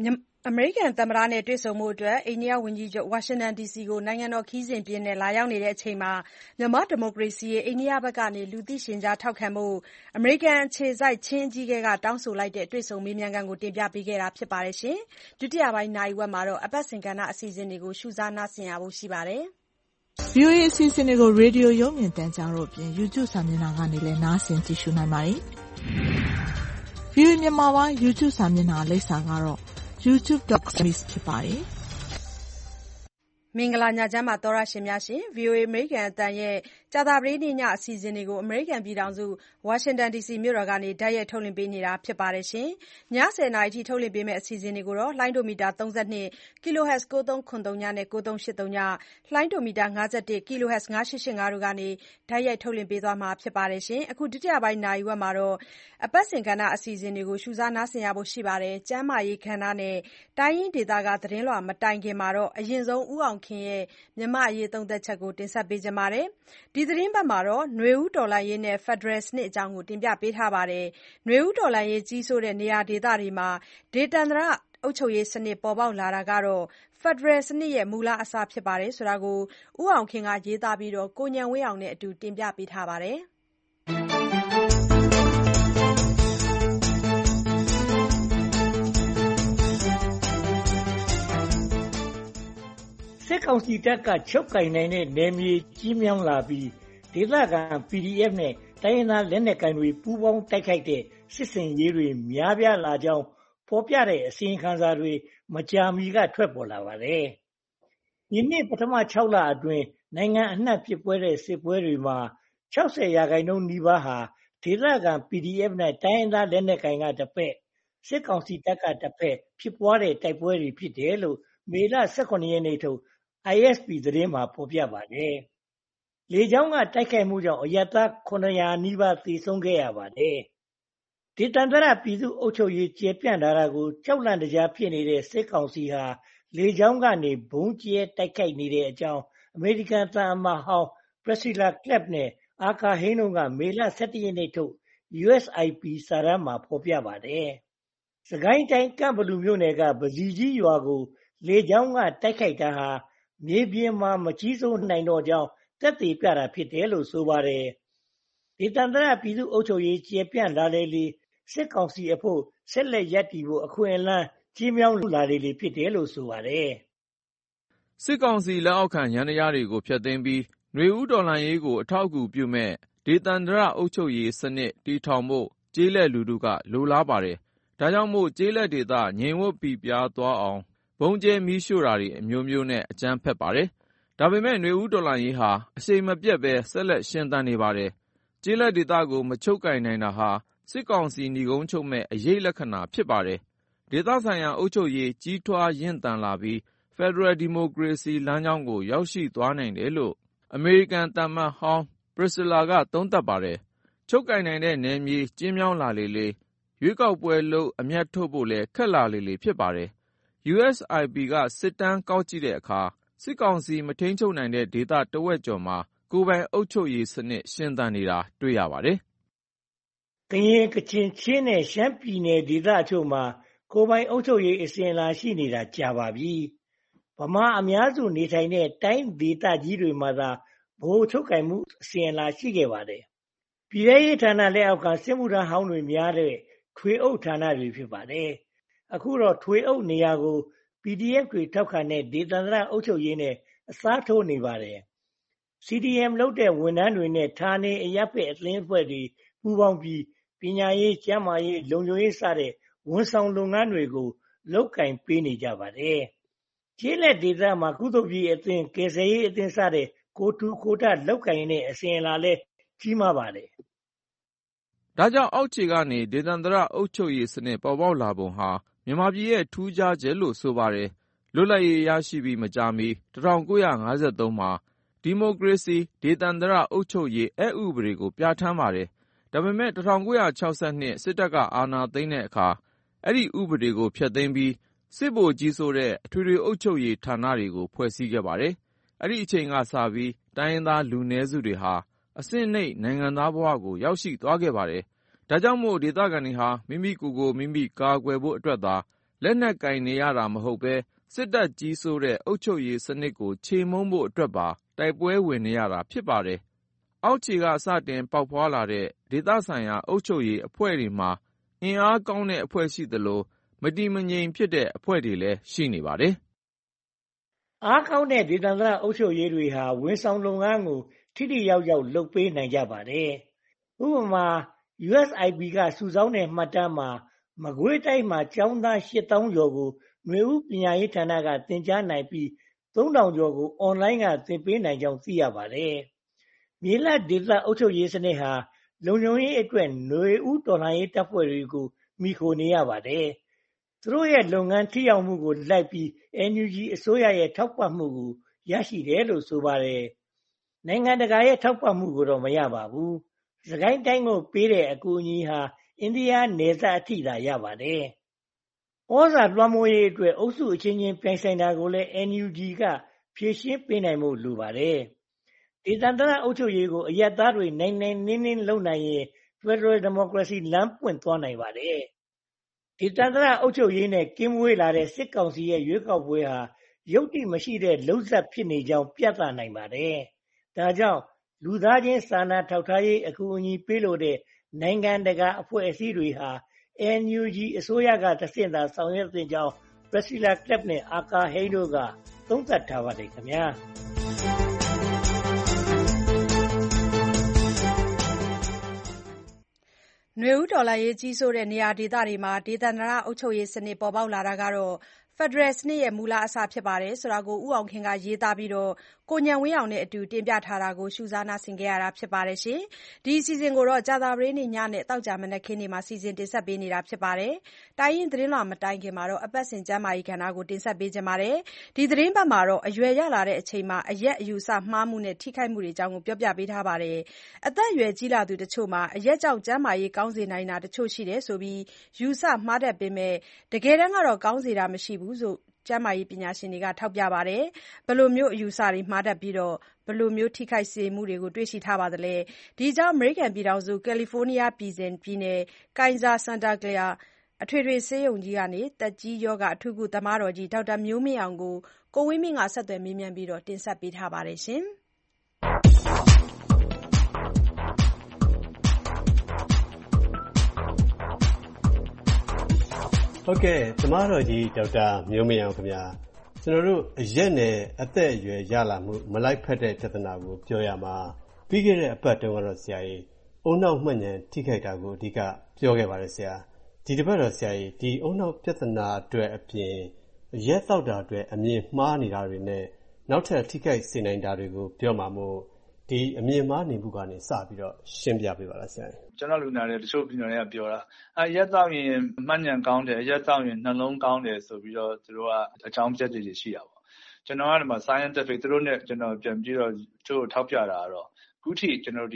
အမေရိကန်သမ္မတနဲ့တွေ့ဆုံဖို့အိန္ဒိယဝန်ကြီးချုပ်ဝါရှင်တန်ဒီစီကိုနိုင်ငံတော်ခရီးစဉ်အဖြစ်လာရောက်နေချိန်မှာမြန်မာ့ဒီမိုကရေစီရေးအိန္ဒိယဘက်ကလူသိရှင်ကြားထောက်ခံဖို့အမေရိကန်အခြေစိုက်ချင်းအကြီးအကဲကတောင်းဆိုလိုက်တဲ့တွေ့ဆုံမေးမြန်းခန်းကိုတင်ပြပေးခဲ့တာဖြစ်ပါတယ်။ဒုတိယပိုင်းနာရီဝက်မှာအပတ်စဉ်ကဏ္ဍအစီအစဉ်တွေကိုရှုစားနားဆင်ရဖို့ရှိပါတယ်။ VOA အစီအစဉ်တွေကိုရေဒီယိုရုပ်မြင်သံကြားတို့အပြင် YouTube စာမျက်နှာကနေလည်းနားဆင်ကြည့်ရှုနိုင်ပါတယ်။ VOA မြန်မာပိုင်း YouTube စာမျက်နှာလိပ်စာကတော့ youtube.com ဖြစ်ပါတယ်။မင်္ဂလာညချမ်းပါသောတရှင်များရှင် VOA အမေရိကန်အသံရဲ့ကြာသပတေးနေ့ညအစီအစဉ်တွေကိုအမေရိကန်ပြည်ထောင်စုဝါရှင်တန်ဒီစီမြို့တော်ကနေတိုက်ရိုက်ထုတ်လွှင့်ပေးနေတာဖြစ်ပါတယ်။ ည10:00နာရီအထိထုတ်လွှင့်ပေးမယ့်အစီအစဉ်တွေကိုလှိုင်းဒိုမီတာ32 kHz 9303နဲ့9383ညလှိုင်းဒိုမီတာ51 kHz 9885တို့ကနေတိုက်ရိုက်ထုတ်လွှင့်ပေးသွားမှာဖြစ်ပါတယ်။ အခုဒုတိယပိုင်းနာရီဝက်မှာအပတ်စဉ်ကဏ္ဍအစီအစဉ်တွေကိုရှုစားနားဆင်ရဖို့ရှိပါတယ်။ ကျန်းမာရေးကဏ္ဍနဲ့တိုင်းရင်းဒေသကသတင်းလွှာမတိုင်ခင်အရင်ဆုံးဦးအောင်ခင်ရဲ့မြန်မာ့အရေးသုံးသပ်ချက်ကိုတင်ဆက်ပေးပါမယ်။ ဒီသတင်းပတ်မှာနွေဦးတော်လှန်ရေးနဲ့ဖက်ဒရယ်စနစ်အကြောင်းတင်ပြပေးထားပါတယ်။ နွေဦးတော်လှန်ရေးကြီးစိုးတဲ့နေရာဒေသတွေမှာဒေသန္တရအုပ်ချုပ်ရေးစနစ်ပေါ်ပေါက်လာတာကဖက်ဒရယ်စနစ်ရဲ့မူလအစဖြစ်တယ်ဆိုတာကိုဦးအောင်ခင်ကရေးသားပြီးကိုဉာဏ်ဝင်းအောင်နဲ့အတူတင်ပြပေးထားပါတယ်။စစ်ကောင်စီတပ်ကချုပ်ကိုင်နိုင်တဲ့နယ်မြေကြီးမြောင်းလာပြီးဒေသခံ PDF နဲ့တိုင်းရင်းသားလက်နက်ကိုင်တွေပူးပေါင်းတိုက်ခိုက်တဲ့စစ်ဆင်ရေးတွေများပြားလာကြောင်းဖော်ပြတဲ့အစီရင်ခံစာတွေမကြာမီကထွက်ပေါ်လာပါတယ်။ဒီနှစ်ပထမ6လအတွင်းနိုင်ငံအနှံ့ဖြစ်ပွားတဲ့စစ်ပွဲတွေမှာ60%နီးပါးဟာဒေသခံ PDF နဲ့တိုင်းရင်းသားလက်နက်ကိုင်ကတစ်ဖက်စစ်ကောင်စီတပ်ကတစ်ဖက်ဖြစ်ပွားတဲ့တိုက်ပွဲတွေဖြစ်တယ်လို့မေလ18ရက်နေ့ထုတ်ISP သတင်းမှာဖော်ပြပါတယ်။လေကြောင်းကတိုက်ခိုက်မှုကြောင့်အရပ်သား900နီးပါးသေဆုံးခဲ့ရပါတယ်။ဒေသန္တရပြည်သူ့အုပ်ချုပ်ရေးကျေပြန့်လာတာကိုကြောက်လန့်တကြားဖြစ်နေတဲ့စစ်ကောင်စီဟာလေကြောင်းကနေဘုံကျဲတိုက်ခိုက်နေတဲ့အကြောင်းအမေရိကန်သံအမတ်ဟောင်း Priscilla Clapp နဲ့ Arthur Hayne တို့ကမေလ17ရက်နေ့ထုတ် USIP စာတမ်းမှာဖော်ပြပါတယ်။စကိုင်းတိုင်းကန့်ဘလူမြို့နယ်ကပဇီကြီးရွာကိုလေကြောင်းကတိုက်ခိုက်တာဟာမြေပြင်မှာမကြီးစိုးနိုင်တော့ကြောင်းသက်သေပြတာဖြစ်တယ်လို့ဆိုပါတယ်။ဒေသန္တရပြည်သူ့အုပ်ချုပ်ရေးကျေပြန့်လာလေစစ်ကောင်စီအဖို့ဆက်လက်ရပ်တည်ဖို့အခွင့်အလမ်းကြီးမြောင်းလာလေဖြစ်တယ်လို့ဆိုပါတယ်။စစ်ကောင်စီလက်အောက်ခံရန်တရားတွေကိုဖျက်သိမ်းပြီးနွေဦးတော်လှန်ရေးကိုအထောက်အကူပြုမဲ့ဒေသန္တရအုပ်ချုပ်ရေးစနစ်တည်ထောင်ဖို့ကျေးလက်လူထုကလိုလားပါတယ်။ဒါကြောင့်မို့ကျေးလက်ဒေသငြိမ်ဝှက်ပိပြားသွားအောင်ဘုံကျဲမီးရှို့တာတွေအမျိုးမျိုးနဲ့အကြမ်းဖက်ပါတယ်။ဒါပေမဲ့နွေဦးတော်လှန်ရေးဟာအရှိန်မပြတ်ပဲဆက်လက်ရှင်သန်နေပါတယ်။ကျေးလက်ဒေသကိုမချုပ်ကိုင်နိုင်တာဟာစစ်ကောင်စီဏီကုန်းချုပ်မဲ့အရေးလက္ခဏာဖြစ်ပါတယ်။ဒေသဆိုင်ရာအုပ်ချုပ်ရေးကြီးထွားရင့်သန်လာပြီးဖက်ဒရယ်ဒီမိုကရေစီလမ်းကြောင်းကိုရောက်ရှိသွားနိုင်တယ်လို့အမေရိကန်သံအမတ်ဟောင်း Priscilla ကသုံးသပ်ပါတယ်။ချုပ်ကိုင်နိုင်တဲ့နယ်မြေကျဉ်းမြောင်းလာလေရွေးကောက်ပွဲလုပ်အမြတ်ထုတ်ဖို့လည်းခက်လာလေဖြစ်ပါတယ်။ USIP ကစစ်တမ်းကောက်ကြည့်တဲ့အခါစစ်ကောင်စီမထိန်းချုပ်နိုင်တဲ့ဒေသတဝက်ကျော်မှာကိုယ်ပိုင်အုပ်ချုပ်ရေးစနစ်ရှင်သန်နေတာတွေ့ရပါတယ်။ကရင်ကချင်ချင်းနဲ့ရှမ်းပြည်နယ်ဒေသအချို့မှာကိုယ်ပိုင်အုပ်ချုပ်ရေးအစဉ်အလာရှိနေတာကြာပါပြီ။ဗမာအများစုနေထိုင်တဲ့တိုင်းဒေသကြီးတွေမှာသာဗဟိုချုပ်ကိုင်မှုအစဉ်အလာရှိခဲ့ပါတယ်။ပြည်ထောင်ရေးဌာနလက်အောက်ကစစ်မှုထမ်းဟောင်းတွေများတဲ့ထွေအုပ်ဌာနတွေဖြစ်ပါတယ်။အခုတော့ထွေအုပ်နေရာကို PDF တွေထောက်ခံတဲ့ဒေသန္တရအုပ်ချုပ်ရေးနဲ့အစားထိုးနေပါတယ်။ CDM လုပ်တဲ့ဝန်ထမ်းတွေနဲ့ဌာနေအရပ်ဘက်အသင်းအဖွဲ့တွေပူးပေါင်းပြီးပညာရေးကျန်းမာရေးလုံခြုံရေးစတဲ့ဝန်ဆောင်လုပ်ငန်းတွေကိုလုပ်ကင်ပေးနေကြပါတယ်။ကျေးလက်ဒေသမှာကုသိုလ်ပြည်အသင်းကယ်ဆယ်ရေးအသင်းစတဲ့ကိုထူကိုထလုပ်ကင်တဲ့အစဉ်အလာလည်းကြီးမားပါတယ်။ဒါကြောင့်အောက်ခြေကနေဒေသန္တရအုပ်ချုပ်ရေးစနစ်ပေါ်ပေါက်လာပုံဟာမြန်မာပြည်ရဲ့ထူးခြားချက်လို့ဆိုပါတယ်။လွတ်လပ်ရေးရရှိပြီးမကြာမီ1953မှာဒီမိုကရေစီဒေသန္တရအုပ်ချုပ်ရေးအက်ဥပဒေကိုပြဋ္ဌာန်းပါတယ်။ဒါပေမဲ့1962စစ်တပ်ကအာဏာသိမ်းတဲ့အခါအဲ့ဒီဥပဒေကိုဖျက်သိမ်းပြီးစစ်ဗိုလ်ကြီးစိုးတဲ့အထွေထွေအုပ်ချုပ်ရေးဌာနတွေကိုဖွဲ့စည်းခဲ့ပါတယ်။အဲ့ဒီအချိန်ကစပြီးတိုင်းရင်းသားလူနည်းစုတွေဟာအဆင့်နှိမ့်နိုင်ငံသားဘဝကိုရောက်ရှိသွားခဲ့ပါတယ်။ဒါကြောင့်မို့ဒေသခံတွေဟာမိမိကိုယ်ကိုမိမိကာကွယ်ဖို့အတွက်သာလက်နက်ကင်နေရတာမဟုတ်ဘဲစစ်တပ်ကြီးစိုးတဲ့အုပ်ချုပ်ရေးစနစ်ကိုချေမှုန်းဖို့အတွက်ပါတိုက်ပွဲဝင်နေရတာဖြစ်ပါတယ်။အောက်ခြေကစတင်ပေါက်ဖွာလာတဲ့ဒေသဆိုင်ရာအုပ်ချုပ်ရေးအဖွဲ့တွေမှာအင်အားကောင်းတဲ့အဖွဲ့ရှိသလိုမတည်မငြိမ်ဖြစ်တဲ့အဖွဲ့တွေလည်းရှိနေပါတယ်။အားကောင်းတဲ့ဒေသန္တရအုပ်ချုပ်ရေးတွေဟာဝန်ဆောင်လုပ်ငန်းကိုထိထိရောက်ရောက်လုပ်ပေးနိုင်ကြပါတယ်။ဥပမာ USIP ကစုဆောင်းတဲ့မှတ်တမ်းမှာမကွေးတိုင်းမှာကျောင်းသား 8,000 ကျော်ကိုနွေဦးပညာရေးဌာနကသင်ကြားနိုင်ပြီး 3,000 ကျော်ကိုအွန်လိုင်းကသင်ပေးနိုင်ကြောင်းသိရပါတယ်။မြေလတ်ဒေသအုပ်ချုပ်ရေးစနစ်ဟာလုံခြုံရေးအတွက်နွေဦးတော်လှန်ရေးတပ်ဖွဲ့တွေကိုမှီခိုနေရပါတယ်။သူတို့ရဲ့လုပ်ငန်းထိရောက်မှုကိုလိုက်ပြီး NUG အစိုးရရဲ့ထောက်ပံ့မှုကိုရရှိတယ်လို့ဆိုပါတယ်။နိုင်ငံတကာရဲ့ထောက်ပံ့မှုကိုတော့မရပါဘူး။စကိုင်းတိုင်းကိုပေးတဲ့အကူအညီဟာအိန္ဒိယနယ်စပ်အထိသာရပါတယ်။ဩဇာလွှမ်းမိုးရေးအတွက်အုပ်စုအချင်းချင်းပြိုင်ဆိုင်တာကိုလည်း NUG ကဖြေရှင်းပေးနိုင်ဖို့လိုပါတယ်။ဒေသန္တရအုပ်ချုပ်ရေးကိုအရပ်သားတွေနိုင်နိုင်နင်းနင်းလုပ်နိုင်ရင် Federal Democracy လမ်းပွင့်သွားနိုင်ပါတယ်။ဒေသန္တရအုပ်ချုပ်ရေးနဲ့ကင်းဝေးလာတဲ့စစ်ကောင်စီရဲ့ရွေးကောက်ပွဲဟာယုတ်တိမရှိတဲ့လုပ်ဇာတ်ဖြစ်နေကြောင်းပြသနိုင်ပါတယ်။ဒါကြောင့်လူသားချင်းစာနာထောက်ထားရေးအကူအညီပေးလိုတဲ့နိုင်ငံတကာအဖွဲ့အစည်းတွေဟာ NUG အစိုးရကတဆင့်သာဆောင်ရွက်သင့်ကြောင်း Priscilla Clapp နဲ့ Aka Hay တို့ကသုံးသပ်ထားပါတယ်ခင်ဗျာ။နွေဦးတော်လှန်ရေးကြီးစိုးတဲ့နေရာဒေသတွေမှာဒေသန္တရအုပ်ချုပ်ရေးစနစ်ပေါ်ပေါက်လာတာကတော့ဖက်ဒရယ်စနစ်ရဲ့မူလအစဖြစ်တယ်ဆိုတာကိုဦးအောင်ခင်ကရေးသားပြီးကိုဉာဏ်ဝင်းအောင်နဲ့အတူတင်ပြထားတာကိုရှုစားနာဆင်ခဲ့ရတာဖြစ်ပါတယ်။ဒီအစီအစဉ်ကိုကြာသပတေးနေ့ညနဲ့သောကြာမနက်ခင်းတွေမှာစီစဉ်တင်ဆက်ပေးနေတာဖြစ်ပါတယ်။တိုင်းရင်းသတင်းလွှာမတိုင်ခင်မှာအပတ်စဉ်ကျန်းမာရေးကဏ္ဍကိုတင်ဆက်ပေးခြင်းပါတယ်။ဒီသတင်းပတ်မှာတော့အရွယ်ရလာတဲ့အချိန်မှာအရက်အယူအဆမှားမှုနဲ့ထိခိုက်မှုတွေအကြောင်းကိုပြောပြပေးထားပါတယ်။အသက်အရွယ်ကြီးလာသူတချို့မှာအရက်ကြောင့်ကျန်းမာရေးကောင်းစေနိုင်တာတချို့ရှိတယ်ဆိုပြီးယူဆမှားတတ်ပေမဲ့တကယ်တမ်းကတော့ကောင်းစေတာမရှိဘူးလို့ကျန်းမာရေးပညာရှင်တွေကထောက်ပြပါတယ်။ဘယ်လိုမျိုးအယူအဆတွေမှားတတ်ပြီးဘယ်လိုမျိုးထိခိုက်စေမှုတွေကိုတွေ့ရှိထားပါသလဲ။ဒီအကြောင်းအမေရိကန်ပြည်ထောင်စုကယ်လီဖိုးနီးယားပြည်နယ်Kaiser Santa Clara အထွေထွေဆေးရုံကြီးကနေသက်ကြီးရောဂါအထူးကုသမားတော်ကြီးဒေါက်တာမျိုးမင်းအောင်ကိုကိုဝင်းမင်းကဆက်သွယ်မေးမြန်းပြီးတင်ဆက်ပေးထားပါတယ်။ဟုတ်ကဲ့သမားတော်ကြီးဒေါက်တာမျိုးမင်းအောင်ခင်ဗျာကျွန်တော်တို့အရက်နဲ့အသက်အရွယ်ရလာမှုမလိုက်ဖက်တဲ့ပြဿနာကိုပြောရမှာပြီးခဲ့တဲ့အပတ်တုန်းကတော့ဆရာကြီးအုံနောက်မှတ်ဉဏ်ထိခိုက်တာကိုအဓိကပြောခဲ့ပါတယ်ဆရာဒီတစ်ပတ်တော့ဆရာကြီးဒီအုံနောက်ပြဿနာအတွက်အပြင်ရက်တောက်တာအတွက်အမြင်မှားနေတာတွေနဲ့နောက်ထပ်ထိခိုက်စေနိုင်တာတွေကိုပြောမှာမို့ဒီအမြင်မှားနေမှုကနေစပြီးတော့ရှင်းပြပေးပါလားဆရာကျွန်တော်လူနာတွေတချို့ပြည်နယ်တွေကပြောတာရက်တောက်ရင်မှတ်ဉဏ်ကောင်းတယ်ရက်တောက်ရင်နှလုံးကောင်းတယ်ဆိုပြီးတော့သူတို့ကအကြောင်းပြချက်တွေရှိတာပေါ့ကျွန်တော်ကဒီမှာ scientific သူတို့နဲ့ကျွန်တော်ပြန်ပြီးတော့သူတို့ထောက်ပြတာကတော့ခုထိကျွန်တော်ဒီ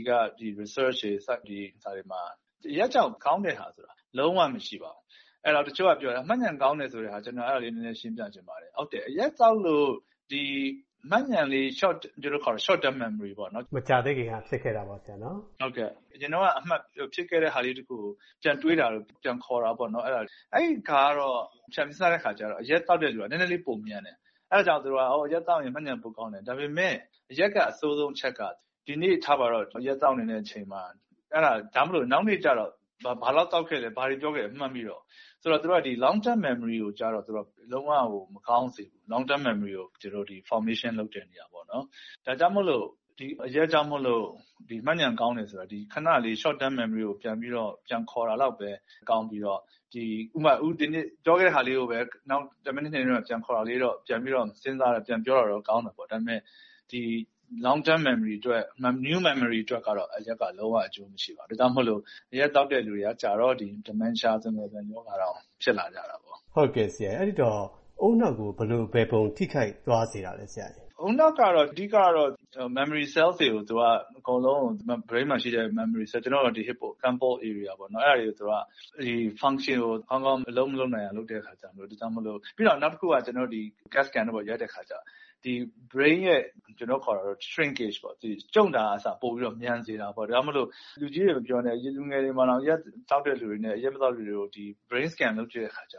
research တွေစဒီစာတွေမှာရက်ကြောက်ကောင်းတဲ့ဟာဆိုတာလုံးဝမရှိပါဘူးအဲ့တော့တချို့ကပြောတာမှတ်ဉဏ်ကောင်းတယ်ဆိုတဲ့ဟာကျွန်တော်အဲ့ဒါလေးနည်းနည်းရှင်းပြချင်ပါတယ်ဟုတ်တယ်ရက်တောက်လို့ဒီမှတ်ဉဏ်လေး short term memory ပေါ့နော်မကြာသေးခင်ကဖြစ်ခဲ့တာပေါ့ဆရာနော်ဟုတ်ကဲ့ကျွန်တော်ကအမှတ်ဖြစ်ခဲ့တဲ့ဟာလေးတခုကိုပြန်တွေးတာလို့ပြန်ခေါ်တာပေါ့နော်အဲ့ဒါကတော့ဖြတ်စတဲ့ခါကျတော့ရက်တောက်တဲ့လူကနည်းနည်းလေးပုံမြန်တယ်အဲ့ဒါကြောင့်သူတို့ကရက်တောက်ရင်မှတ်ဉဏ်ပိုကောင်းတယ်ဒါပေမဲ့ရက်ကအစိုးဆုံးချက်ကဒီနေ့ထားပါတော့ရက်တောက်နေတဲ့အချိန်မှာအဲ့ဒါမှမဟုတ်နောက်နေ့ကျတော့ဘာလို့တောက်ခဲ့လဲဘာတွေပြောခဲ့လဲမှတ်ပြီးတော့ဆိုတော့သူတို့ကဒီ long term memory ကိုကြတော့သူတို့လုံးဝမကောင်းစေဘူး long term memory ကိုသူတို့ဒီ formation လုပ်တဲ့နေရာပေါ့နော်ဒါကြောင့်မို့လို့ဒီအရက်ကြောင့်မို့လို့ဒီမှတ်ဉဏ်ကောင်းတယ်ဆိုတာဒီခဏလေး short term memory ကိုပြန်ခေါ်တာတော့ပဲကောင်းပြီးတော့ဒီဥမာဒီနေ့ပြောခဲ့တဲ့ဟာလေးကိုပဲနောက်10မိနစ်နေတော့ပြန်ခေါ်တာလေးတော့ပြန်ပြီးတော့စဉ်းစားတယ်ပြန်ပြောတာတော့ကောင်းတယ်ပေါ့ဒါပေမဲ့ဒီ long term memory အတွက် new memory အတွက်ကတော့အရက်ကလုံးဝအကျိုးမရှိပါဘူးဒါကြောင့်မို့လို့အရက်တောက်တဲ့လူတွေကကြာတော့ဒီ dementia ဆိုတဲ့ယောဂါတော့ဖြစ်လာကြတာပေါ့ဟုတ်ကဲ့ဆရာအဲ့ဒီတော့အုံနောက်ကိုဘယ်လိုပဲပုံထိခိုက်သွားစေတာလဲဆရာအုံနောက်ကတော့အဓိကတော့ memory cells တွေကိုသူကအကုန်လုံး brain မှာရှိတဲ့ memory cell ကျွန်တော်တို့ဒီ hippocampal area ပေါ့နော်အဲ့ဒါတွေကိုသူကဒီ function ကိုကောင်းကောင်းမလုပ်နိုင်အောင်လုပ်တဲ့အခါကျတော့ဒါကြောင့်မလို့ပြီးတော့နောက်တစ်ခုကကျွန်တော်ဒီ CAT scan တော့ရိုက်တဲ့အခါကျဒီ brain ရဲ့ကျွန်တော်ခေါ်တာတော့ shrinkage ပေါ့ဒီကျုံတာအစားပို့ပြီးတော့မြန်စေတာပေါ့ဒါကြောင့်မလို့လူကြီးတွေပြောနေလူငယ်တွေမှာတော့ရက်တောက်တဲ့လူတွေနဲ့ရက်မတောက်တဲ့လူတွေကိုဒီ brain scan လုပ်ကြတဲ့အခါကျတော့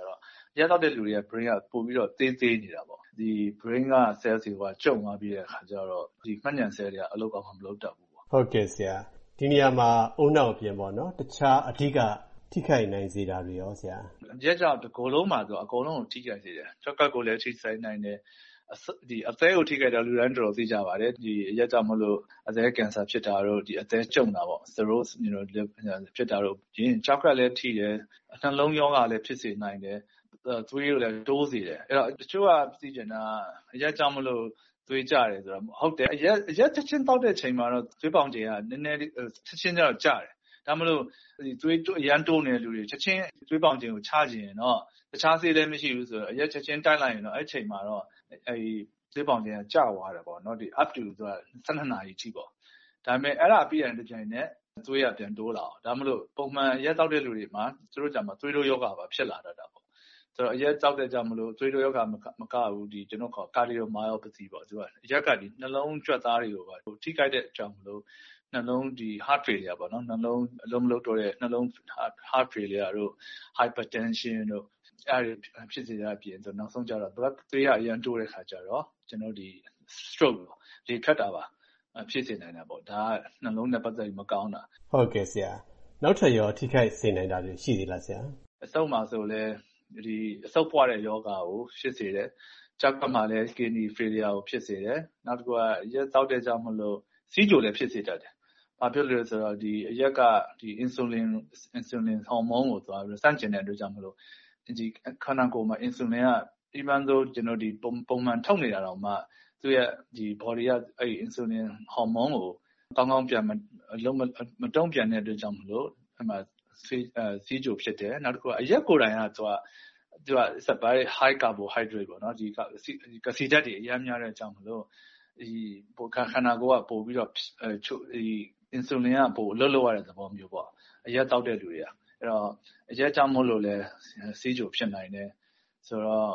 အရက်တောက်တဲ့လူတွေက brain ကပိုပြီးတော့သေးနေတာပေါ့ဒီ brain က cell တွေကကျုံသွားပြီးတဲ့အခါကျတော့ဒီမှတ်ဉာဏ် cell တွေကအလုပ်ကောင်းမလုပ်တတ်ဘူးပေါ့ဟုတ်ကဲ့ဆရာဒီနေရာမှာအုံနောက်အပြင်ပေါ့နော်တခြားအဓိကထိခိုက်နိုင်စေတာတွေရောဆရာအရက်ကြောင့်ဒီကိုယ်လုံးမှာဆိုအကုန်လုံးကိုထိခိုက်စေတယ်ကျောက်ကကိုလည်းထိခိုက်နိုင်တယ်ဒီအသေးကိုထိခိုက်တာလူတိုင်းတော်တော်သိကြပါတယ်ဒီအရက်ကြောင့်မလို့အသေးကင်ဆာဖြစ်တာတို့ဒီအသေးကျုံတာပေါ့ cirrhosis ဖြစ်တာတို့ရင်ကျောက်ကလည်းထိတယ်နှလုံးရောဂါလည်းဖြစ်စေနိုင်တယ်သွေးကိုလည်းတိုးစေတယ်အဲ့တော့တချို့ကသိကျင်တာအရက်ကြောင့်မလို့သွေးကြတယ်ဆိုတော့ဟုတ်တယ်အရက်ချက်ချင်းတောက်တဲ့ချိန်မှာတော့သွေးပေါင်ချိန်ကနည်းနည်းချက်ချင်းကျတော့ကျတယ်ဒါမှမလို့ဒီသွေးအရန်တိုးနေတဲ့လူတွေချက်ချင်းသွေးပေါင်ချိန်ကိုချကြည့်ရင်တော့တခြားဆေးလည်းမရှိဘူးဆိုတော့အရက်ချက်ချင်းတိုက်လိုက်ရင်တော့အဲ့ချိန်မှာတော့အဲဒီသွေးပေါင်ချိန်ကကျသွားတယ်ပေါ့နော်ဒီ up to ဆိုတာ12နာရီထိပေါ့ဒါပေမဲ့အဲ့ဒါပြီးရင်တစ်ချိန်နဲ့သွေးရပြန်တိုးလာအောင်ဒါမှမလို့ပုံမှန်အရက်တောက်တဲ့လူတွေမှာသူတို့ကြမှာသွေးတိုးယောဂပါဖြစ်လာတတ်တာပေါ့ဆိုတော့အရက်တောက်တဲ့ကြောင့်မလို့သွေးတိုးယောဂမကဘူးဒီကျွန်တော်ခေါ် cardiomyopathy ပေါ့သူကအရက်ကဒီနှလုံးကြွက်သားတွေကိုပါထိခိုက်တဲ့အကြောင်းမလို့နှလုံးဒီ heart failure ပေါ့နော်နှလုံးအလုံးမလုံးတော့တဲ့နှလုံး heart failure တို့ hypertension တို့အဲ့ဒီဖြစ်စေတဲ့အပြင်ဆိုနောက်ဆုံးကျတော့သွေးရအရန်တိုးတဲ့ခါကျတော့ကျွန်တော်ဒီ stroke ပေါ့လေဖြတ်တာပါဖြစ်စေနိုင်တာပေါ့ဒါကနှလုံးနဲ့ပတ်သက်ပြီးမကောင်းတာဟုတ်ကဲ့ဆရာနောက်ထပ်ရောထိခိုက်စေနိုင်တာတွေရှိသေးလားဆရာအဆုတ်မှာဆိုလဲဒီအဆုတ်ပွားတဲ့ယောဂါကိုဖြစ်စေတယ်ကြောက်ကမှလည်း kidney failure ကိုဖြစ်စေတယ်နောက်တစ်ခုကရက်တောက်တဲ့ကြောင့်မလို့စီးကြိုလည်းဖြစ်စေတတ်တယ်ဘာဖြစ်လို့လဲဆိုတော့ဒီအရက်ကဒီ insulin hormone ကိုသွားပြီးစန့်ကျင်တဲ့အတွက်ကြောင့်မလို့ဒီခန္ဓာကိုယ်မှာ insulin က even though ကျွန်တော်ဒီပုံမှန်ထုတ်နေတာတော့မှသူရဲ့ဒီ body ကအဲ့ insulin hormone ကိုကောင်းကောင်းပြန်မတုံ့ပြန်တဲ့အတွက်ကြောင့်မလို့အဲ့မှာစီးကြိုဖြစ်တယ်နောက်တစ်ခုကအရက်ကိုယ်တိုင်ကသူက very high carbohydrate ပေါ့နော်ဒီကစီဓာတ်တွေအများများတဲ့အကြောင်းမလို့ဒီခန္ဓာကိုယ်ကပို့ပြီးတော့ဒီ insulin ကပို့လှုပ်ရတဲ့သဘောမျိုးပေါ့အရက်တောက်တဲ့လူတွေကအဲ့တော့အရက်ကြောင့်မို့လို့လဲစီးကြိုဖြစ်နိုင်တယ်ဆိုတော့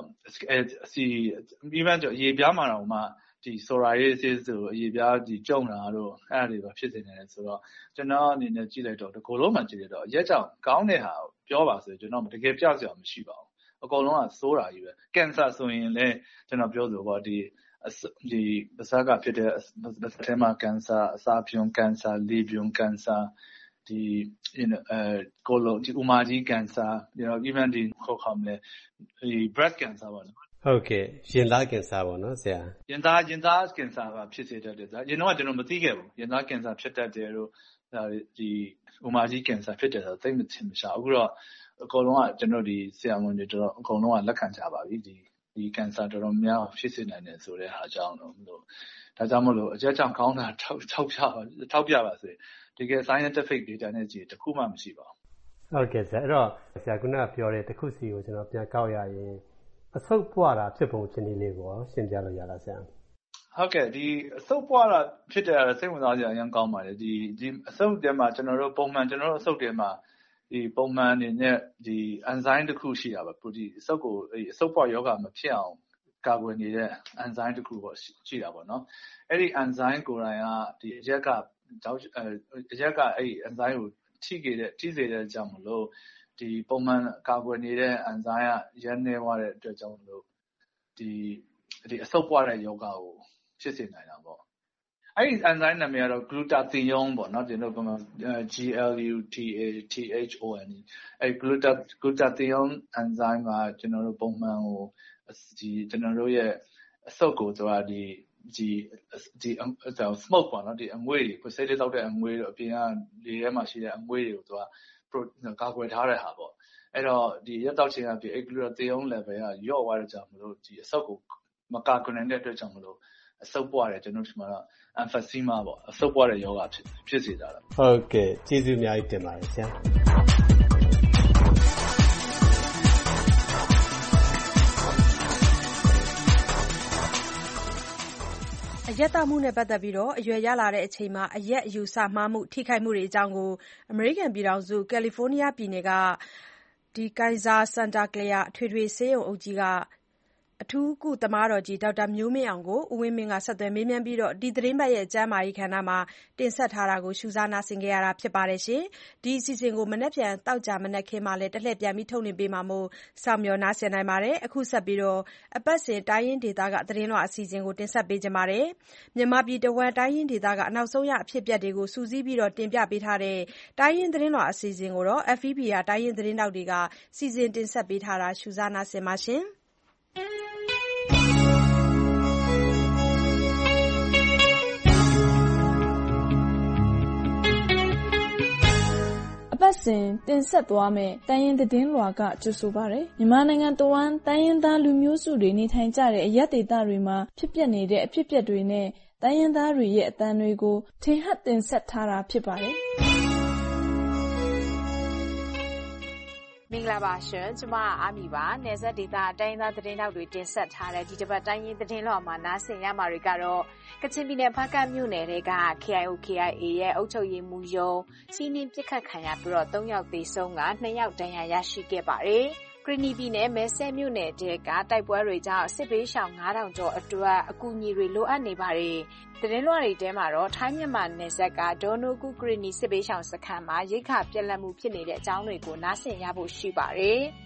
even အရေပြားမှာတော့မှဒီ psoriasis ဆိုအရေပြားဒီကျုံတာတို့အဲ့ဒါတွေပဲဖြစ်နေတယ်ဆိုတော့ကျွန်တော်အနေနဲ့ကြည့်လိုက်တော့ဒီကိုယ်လုံးမှကြည့်လိုက်တော့အရက်ကြောင့်ကောင်းတဲ့ဟာကိုပြောပါဆိုကျွန်တော်တကယ်ပြစရာမရှိပါဘူးအကုန်လုံးကစိုးတာကြီးပဲကင်ဆာဆိုရင်လည်းကျွန်တော်ပြောဆိုပေါ့ဒီပါးစပ်ကဖြစ်တဲ့ပါးစပ်ထဲမှာကင်ဆာအစာဖြုံကင်ဆာလေဖြုံကင်ဆာဒီကိုလိုဒီဥမာကြီးကင်ဆာ even ဒီခေါ်ခါမလဲဒီ breast cancer ပေါ့နော်ဟုတ်ကဲ့ရင်သားကင်ဆာပေါ့နော်ဆရာရင်သားကင်ဆာပါဖြစ်စေတတ်တယ်ရင်တော့ကျွန်တော်မသိခဲ့ဘူးရင်သားကင်ဆာဖြစ်တတ်တယ်လို့ဒီဥမာကြီးကင်ဆာဖြစ်တယ်ဆိုတော့သိမသိမရှာအခုတော့အကုန်လုံးကကျွန်တော်ဒီဆရာဝန်တွေတော့အကုန်လုံးကလက်ခံကြပါပြီဒီကင်ဆာတော်တော်များဖြစ်စေနိုင်တယ်ဆိုတဲ့ဟာကြောင့်တော့မလို့ဒါကြောင့်မလို့အကြက်ကြောင့်ကောင်းတာထောက်ပြပါစေတကယ် scientific data နဲ့ကြည့်တခုမှမရှိပါဘူးဟုတ်ကဲ့ဆရာအဲ့တော့ဆရာကပြောတဲ့တခုစီကိုကျွန်တော်ပြန်ကောက်ရရင်အဆုတ်ပွားတာဖြစ်ပုံချင်းလေးကိုရှင်းပြလို့ရလားဆရာဟုတ်ကဲ့ဒီအဆုတ်ပွားတာဖြစ်တယ်စိတ်ဝင်စားစရာအရင်ကောင်းပါတယ်ဒီအဆုတ်ထဲမှာကျွန်တော်တို့ပုံမှန်ကျွန်တော်တို့အဆုတ်ထဲမှာဒီပုံမှန်အနေနဲ့ဒီ enzyme တစ်ခုရှိတာပါဒီအဆုတ်ကိုအဆုတ်ပွားယောဂမဖြစ်အောင်ကာကွယ်နေတဲ့ enzyme တစ်ခုပေါ့ရှိတာပေါ့နော်အဲ့ဒီ enzyme ကိုယ်တိုင်ကဒီအရက်ကအဲ့ဒီ enzyme ကိုထိစေတဲ့ကြောင့်မလို့ဒီပုံမှန်ကာကွယ်နေတဲ့ enzyme ကရန်နေသွားတဲ့အတွက်ကြောင့်မလို့ဒီအဆုတ်ပွားတဲ့ယောဂကိုဖြစ်စေနိုင်တာပေါ့အဲ့ဒီ enzyme နာမည်ကတော့ glutathione ပေါ့နော်ကျွန်တော်ပုံမှန် GLUTATHONE အဲ့ glutathione enzyme ကကျွန်တော်တို့ပုံမှန်ကိုဒီကျွန်တော်တို့ရဲ့အဆုတ်ကိုဆိုတာဒီ smoke ပေါ့နော်ဒီအငွေ့တွေစိတ်လေးတောက်တဲ့အငွေ့တို့အပြင်ကလေထဲမှာရှိတဲ့အငွေ့တွေကိုသူကကာကွယ်ထားတဲ့ဟာပေါ့အဲ့တော့ဒီရက်တောက်ခြင်းအပြင် glutathione level ကလျော့သွားတဲ့ကြောင့်မလို့ဒီအဆုတ်ကိုမကာကွယ်နိုင်တဲ့အတွက်ကြောင့်မလို့အဆုတ်ပွားတယ်ကျွန်တော်ဒီမှာတော့ emphysema ပေါ့အဆုတ်ပွားတဲ့ယောဂဖြစ်စေတာဟုတ်ကဲ့ကျေးဇူးအများကြီးတင်ပါတယ်ဆရာအရက်တောက်မှုနဲ့ပတ်သက်ပြီးအရွယ်ရလာတဲ့အချိန်မှာအရက်အယူအဆမှားမှုထိခိုက်မှုတွေအကြောင်းကိုအမေရိကန်ပြည်ထောင်စုကယ်လီဖိုးနီးယားပြည်နယ်ကKaiser Santa Clara အထွေထွေဆေးရုံအုပ်ကြီးကအထူးကုသမားတော်ကြီးဒေါက်တာမျိုးမင်းအောင်ကိုဦးဝင်းမင်းကဆက်သွယ်မေးမြန်းပြီးဒီသီတင်းပတ်ရဲ့ကျန်းမာရေးကဏ္ဍမှာတင်ဆက်ထားတာကိုရှုစားနာဆင်ခဲ့ရတာဖြစ်ပါတယ်။ဒီအစီအစဉ်ကိုမနက်ဖြန်သောကြာမနက်ခင်းမှာလည်းတလှည့်ပြန်ပြီးထုတ်လွှင့်ပေးမှာမို့စောင့်မျှော်နားဆင်နိုင်ပါတယ်။အခုဆက်ပြီးအပတ်စဉ်တိုင်းရင်းဒေသကသတင်းလွှာအစီအစဉ်ကိုတင်ဆက်ပေးကြပါမယ်။မြန်မာပြည်တဝန်းတိုင်းရင်းဒေသကနောက်ဆုံးရအဖြစ်အပျက်တွေကိုစူးစီးပြီးတင်ပြပေးထားတဲ့တိုင်းရင်းသတင်းလွှာအစီအစဉ်ကိုတော့ FEBR တိုင်းရင်းသတင်းတောက်တွေကစီစဉ်တင်ဆက်ပေးထားတာရှုစားနာဆင်ပါရှင်။အပတ်စဉ်တင်ဆက်သွားမယ့်တိုင်းရင်းသတင်းလွှာကကြိုဆိုပါရယ်မြန်မာနိုင်ငံတဝန်းတိုင်းရင်းသားလူမျိုးစုတွေနေထိုင်ကြတဲ့အရပ်ဒေသတွေမှာဖြစ်ပျက်နေတဲ့အဖြစ်အပျက်တွေနဲ့တိုင်းရင်းသားတွေရဲ့အသံတွေကိုထင်ဟပ်တင်ဆက်ထားတာဖြစ်ပါတယ်မင်္ဂလာပါရှင်ကျမအာမီပါနယ်စပ်ဒေသတိုင်းသားသတင်းတောက်တွေတင်ဆက်ထားတဲ့ဒီတစ်ပတ်တိုင်းရင်းသတင်းလွှာမှာနားဆင်ရမှာတွေကတော့ကချင်ပြည်နယ်ဖားကန့်မြို့နယ်တွေက KIO KIA ရဲ့အုပ်ချုပ်ရေးမှူးရုံးစီးနင်းပစ်ခတ်ခံရပြီးတော့3ယောက်သေဆုံးက2ယောက်ဒဏ်ရာရရှိခဲ့ပါတယ်ကရင်နီပြည်နယ်မဲဆဲမြို့နယ်တဲကတိုက်ပွဲတွေကြောင့်စစ်ပေးရှောင်9000ကျော်အတွက်အကူအညီတွေလိုအပ်နေပါတယ်။သတင်းလွှာတွေထဲမှာတော့ထိုင်းမြန်မာနယ်စပ်ကဒေါ်နိုကူကရင်နီစစ်ပေးရှောင်စခန်းမှာရိက္ခာပြတ်လတ်မှုဖြစ်နေတဲ့အကြောင်းတွေကိုနားဆင်ရဖို့ရှိပါတယ်။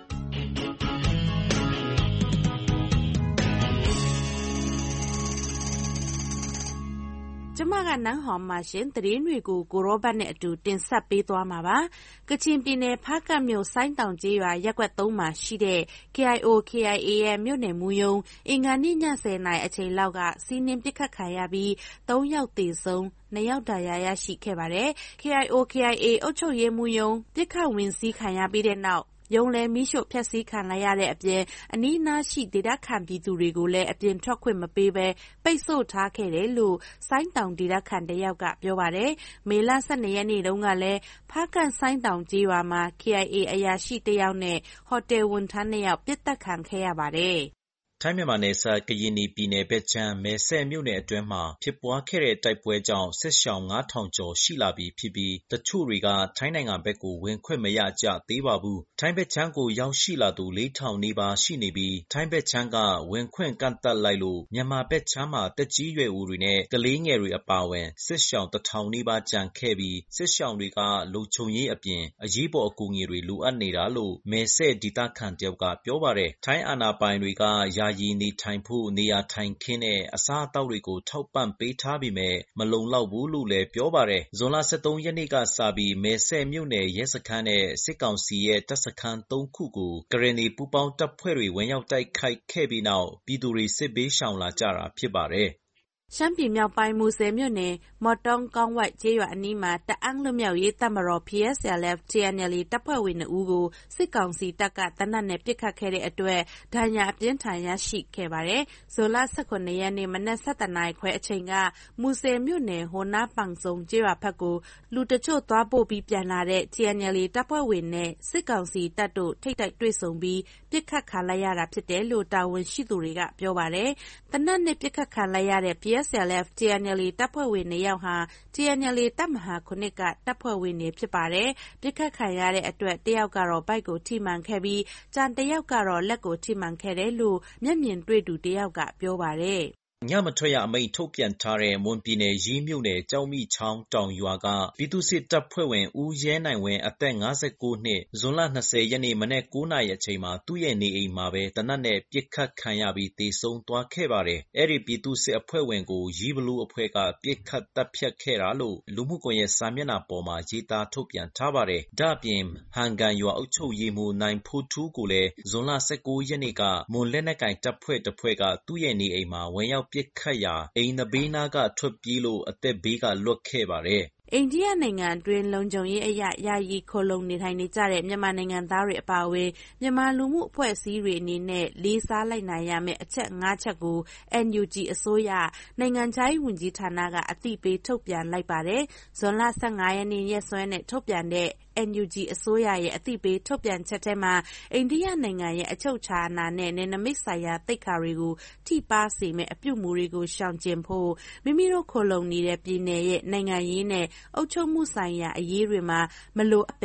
ကျမကနန်းဟောင်မှာရှင်သတင်းတွေကိုကိုရောဘတ်နဲ့အတူတင်ဆက်ပေးသွားမှာပါကချင်ပြည်နယ်ဖားကန့်မြို့ဆိုင်းတောင်ကျေးရွာရပ်ကွက်3မှာရှိတဲ့ KIO KIA ရဲ့မြို့နယ်မူရုံအင်္ဂါနေ့ည10:00နာရီအချိန်လောက်ကစီးနင်းပစ်ခတ်ခံရပြီး3ယောက်သေဆုံး2ယောက်ဒဏ်ရာရရှိခဲ့ပါတယ် KIO KIA အုပ်ချုပ်ရေးမှူးရုံပစ်ခတ်ဝင်စီးခံရပြီးတဲ့နောက်ရုံးလဲမီးရှို့ဖျက်ဆီးခံလိုက်ရတဲ့အပြင်အနီးနားရှိဒေသခံပြည်သူတွေကိုလည်းအပြင်ထွက်ခွင့်မပေးဘဲပိတ်ဆို့ထားခဲ့တယ်လို့ဆိုင်းတောင်ဒေသခံတယောက်ကပြောပါတယ်မေလ12ရက်နေ့တုန်းကလည်းဖားကန့်ဆိုင်းတောင်ကျေးရွာမှာ KIA အရာရှိတယောက်နဲ့ဟိုတယ်ဝန်ထမ်း2ယောက်ပစ်တက်ခံခဲ့ရပါတယ်ထိုင်းမြန်မာနယ်စပ်ကရင်နီပြည်နယ်ဘက်ခြမ်းမဲဆဲမြို့နယ်အတွင်းမှာဖြစ်ပွားခဲ့တဲ့တိုက်ပွဲကြောင့်စစ်ရှောင်9000ကျော်ရှိလာပြီဖြစ်ပြီးတချို့တွေကထိုင်းနိုင်ငံဘက်ကိုဝင်ခွင့်မရကြသေးပါဘူးထိုင်းဘက်ခြမ်းကိုရောက်ရှိလာသူ4000နီးပါးရှိနေပြီးထိုင်းဘက်ခြမ်းကဝင်ခွင့်ကန့်သတ်လိုက်လို့မြန်မာဘက်ခြမ်းမှာတက်ကြီးရွယ်ဦးတွေနဲ့ကလေးငယ်တွေအပါအဝင်စစ်ရှောင်1000နီးပါးကြံခဲ့ပြီးစစ်ရှောင်တွေကလုံခြုံရေးအပြင်အရေးပေါ်အကူအညီတွေလိုအပ်နေတာလို့မဲဆဲဒေသခံတယောက်ကပြောပါတယ်ထိုင်းအာဏာပိုင်တွေကယာယီနေထိုင်ဖို့နေရာထိုင်ခင်းနဲ့အစားအသောက်တွေကိုထောက်ပံ့ပေးထားပေမဲ့မလုံလောက်ဘူးလို့လည်းပြောပါတယ်ဇွန်လ23ရက်နေ့ကစပြီးမဲဆဲမြို့နယ်ရဲစခန်းနဲ့စစ်ကောင်စီရဲ့တပ်စခန်း3ခုကိုကရင်နီပူးပေါင်းတပ်ဖွဲ့တွေဝင်ရောက်တိုက်ခိုက်ခဲ့ပြီးနောက်ပြည်သူတွေစစ်ဘေးရှောင်လာကြတာဖြစ်ပါတယ်ရှမ်းပြည်မြောက်ပိုင်းမူဆယ်မြို့နယ်မော်တုံးကောင်းဝိုက်ကျေးရွာအနီးမှာတအန်းလွတ်မြောက်ရေးတပ်မတော် PSLF TNLA တပ်ဖွဲ့ဝင်2ဦးကိုစစ်ကောင်စီတပ်ကတနက်နဲ့ပစ်ခတ်ခဲ့တဲ့အတွက်ဒဏ်ရာအပြင်းထန်ရရှိခဲ့ပါတယ်။ဇွန်လ18ရက်နေ့မနက်7:00နာရီခွဲအချိန်ကမူဆယ်မြို့နယ်ဟိုနားပန်ဆုံကျေးရွာဘက်ကိုလူတချို့သွားပို့ပြီးပြန်လာတဲ့ TNLA တပ်ဖွဲ့ဝင်နဲ့စစ်ကောင်စီတပ်တို့ထိပ်တိုက်တွေ့ဆုံပြီးပစ်ခတ်ခံလိုက်ရတာဖြစ်တယ်လို့တာဝန်ရှိသူတွေကပြောပါတယ်။တနက်နဲ့ပစ်ခတ်ခံလိုက်ရတဲ့PSLF TNLA တပ်ဖွဲ့ဝင်2ယောက်ဟာ TNLA တပ်မဟာ9ကတပ်ဖွဲ့ဝင်တွေဖြစ်ပါတယ်။ပစ်ခတ်ခံရတဲ့အတွက်တယောက်ကတော့ဗိုက်ကိုထိမှန်ခဲ့ပြီးကျန်တယောက်ကတော့လက်ကိုထိမှန်ခဲ့တယ်လို့မျက်မြင်တွေ့သူတယောက်ကပြောပါတယ်။ညမထွက်ရအမိန့်ထုတ်ပြန်ထားတဲ့မွန်ပြည်နယ်ရေးမြို့နယ်ကြောက်မိချောင်းတောင်ရွာကပြည်သူ့စစ်တပ်ဖွဲ့ဝင်ဦးရဲနိုင်ဝင်းအသက်59နှစ်ဇွန်လ20ရက်နေ့မနက်9နာရီအချိန်မှာသူ့ရဲ့နေအိမ်မှာပဲတနတ်နဲ့ပစ်ခတ်ခံရပြီးသေဆုံးသွားခဲ့ပါတယ်။အဲ့ဒီပြည်သူ့စစ်အဖွဲ့ဝင်ကိုရီဘလူးအဖွဲ့ကပစ်ခတ်တပ်ဖြတ်ခဲ့တာလို့လူမှုကွန်ရက်စာမျက်နှာပေါ်မှာရေးသားထုတ်ပြန်ထားပါတယ်။ဒါ့အပြင်ဟန်ကန်ရွာအုပ်ချုပ်ရေးမှူးနိုင်ဖိုးထူးကိုလည်းဇွန်လ19ရက်နေ့ကမွန်လက်နက်ကင်တပ်ဖွဲ့တစ်ဖွဲ့ကသူ့ရဲ့နေအိမ်မှာဝင်ရောက်ပစ်ခတ်ရာအိမ်နဘေးနားကထွက်ပြေးလို့အသက်ဘေးကလွတ်ခဲ့ပါတယ်။အိန္ဒိယနိုင်ငံအတွင်းလုံခြုံရေးအရယာယီခိုလုံနေထိုင်နေကြတဲ့မြန်မာနိုင်ငံသားတွေအပါအဝင်မြန်မာလူမှုအဖွဲ့အစည်းတွေအနေနဲ့လေးစားလိုက်နာရမယ့်အချက်5ချက်ကို NUG အစိုးရနိုင်ငံခြားရေးဝန်ကြီးဌာနကအသိပေးထုတ်ပြန်လိုက်ပါတယ်။ဇွန်လ15ရက်နေ့ရက်စွဲနဲ့ထုတ်ပြန်တဲ့NUG အစိုးရရဲ့အသိပေးထုတ်ပြန်ချက်ထဲမှာအိန္ဒိယနိုင်ငံရဲ့အချုပ်အခြာအာဏာနဲ့နယ်နိမိတ်ဆိုင်ရာသိက္ခာတွေကိုထိပါးစေမယ့်အပြုအမူတွေကိုရှောင်ကျဉ်ဖို့မိမိတို့ခိုလုံနေတဲ့ပြည်နယ်ရဲ့နိုင်ငံရေးနဲ့အုပ်ချုပ်မှုဆိုင်ရာအရေးတွေမှာမလိုအပ်ဘဲ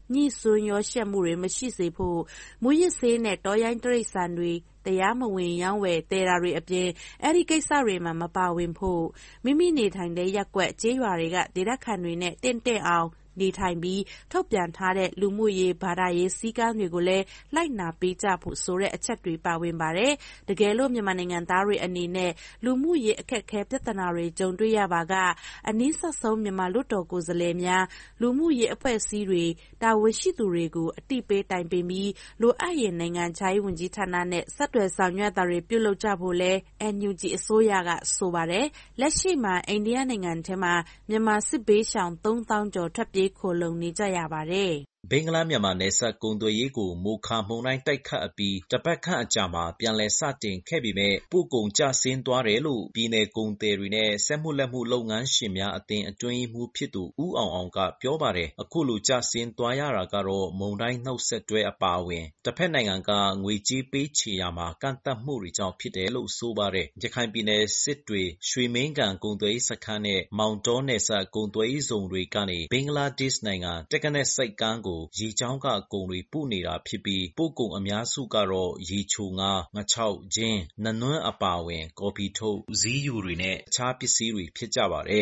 ညှိစွန်းရောရှက်မှုတွေမရှိစေဖို့မူရစ်ဆေးနဲ့တောရိုင်းတိရစ္ဆာန်တွေတရားမဝင်ရောင်းဝယ်သယ်တာတွေအပြင်အဲ့ဒီကိစ္စတွေမှာမပါဝင်ဖို့မိမိနေထိုင်တဲ့ရပ်ကွက်ကျေးရွာတွေကဒေသခံတွေနဲ့တင့်တယ်အောင်နေထိုင်ပြီးထုတ်ပြန်ထားတဲ့လူမှုရေးဘာသာရေးစည်းကမ်းတွေကိုလည်းလိုက်နာပေးကြဖို့ဆိုတဲ့အချက်တွေပါဝင်ပါတယ်။တကယ်လို့မြန်မာနိုင်ငံသားတွေအနေနဲ့လူမှုရေးအခက်အခဲပြဿနာတွေကြုံတွေ့ရပါကအနည်းဆက်ဆုံးမြန်မာလွှတ်တော်ကိုယ်စားလှယ်များလူမှုရေးအဖွဲ့အစည်းတွေတာဝန်ရှိသူတွေကိုအတိပေးတိုင်ပင်ပြီးလိုအပ်ရင်နိုင်ငံခြားရေးဝန်ကြီးဌာနနဲ့ဆက်သွယ်ဆောင်ရွက်တာတွေပြုလုပ်ကြဖို့လဲ NUG အစိုးရကဆိုပါတယ်။လက်ရှိမှာအိန္ဒိယနိုင်ငံထဲမှာမြန်မာစစ်ဘေးရှောင် 3000 ကျော်ထွက်ပြေးခိုလုံနေကြရပါတယ်။ဘင်္ဂလားမြန်မာနယ်စပ်ကုန်သွယ်ရေးကိုမိုခါမုန်တိုင်းတိုက်ခတ်အပြီးတပတ်ခန့်အကြာမှာပြန်လည်စတင်ခဲ့ပေမဲ့ပို့ကုန်ကျဆင်းသွားတယ်လို့ပြည်내ကုန်သည်တွေနဲ့စက်မှုလက်မှုလုပ်ငန်းရှင်များအသင်းအတွင်းရေးမှူးဖြစ်သူဦးအောင်အောင်ကပြောပါတယ်။အခုလိုကျဆင်းသွားရတာကတော့မုန်တိုင်းနှုတ်ဆက်တွဲအပါအဝင်တစ်ဖက်နိုင်ငံကငွေကြေးပေးချေရမှာကန့်သတ်မှုတွေကြောင့်ဖြစ်တယ်လို့ဆိုပါတယ်။ရခိုင်ပြည်နယ်စစ်တွေရွှေမင်းကန်ကုန်သွယ်ရေးစခန်းနဲ့မောင်တောနယ်စပ်ကုန်သွယ်ရေးဇုံတွေကနေဘင်္ဂလားဒေ့ရှ်နိုင်ငံတက္ကနက်ဆိပ်ကမ်းကိုရေကြောင်းကကုန်တွေပို့နေတာဖြစ်ပြီးပို့ကုန်အများစုကတော့ရေချိုငါးငါးခြောက်ဂျင်းနနွမ်းအပါအဝင်ကော်ဖီထုတ်ဇီးယိုတွေနဲ့အခြားပစ္စည်းတွေဖြစ်ကြပါတယ်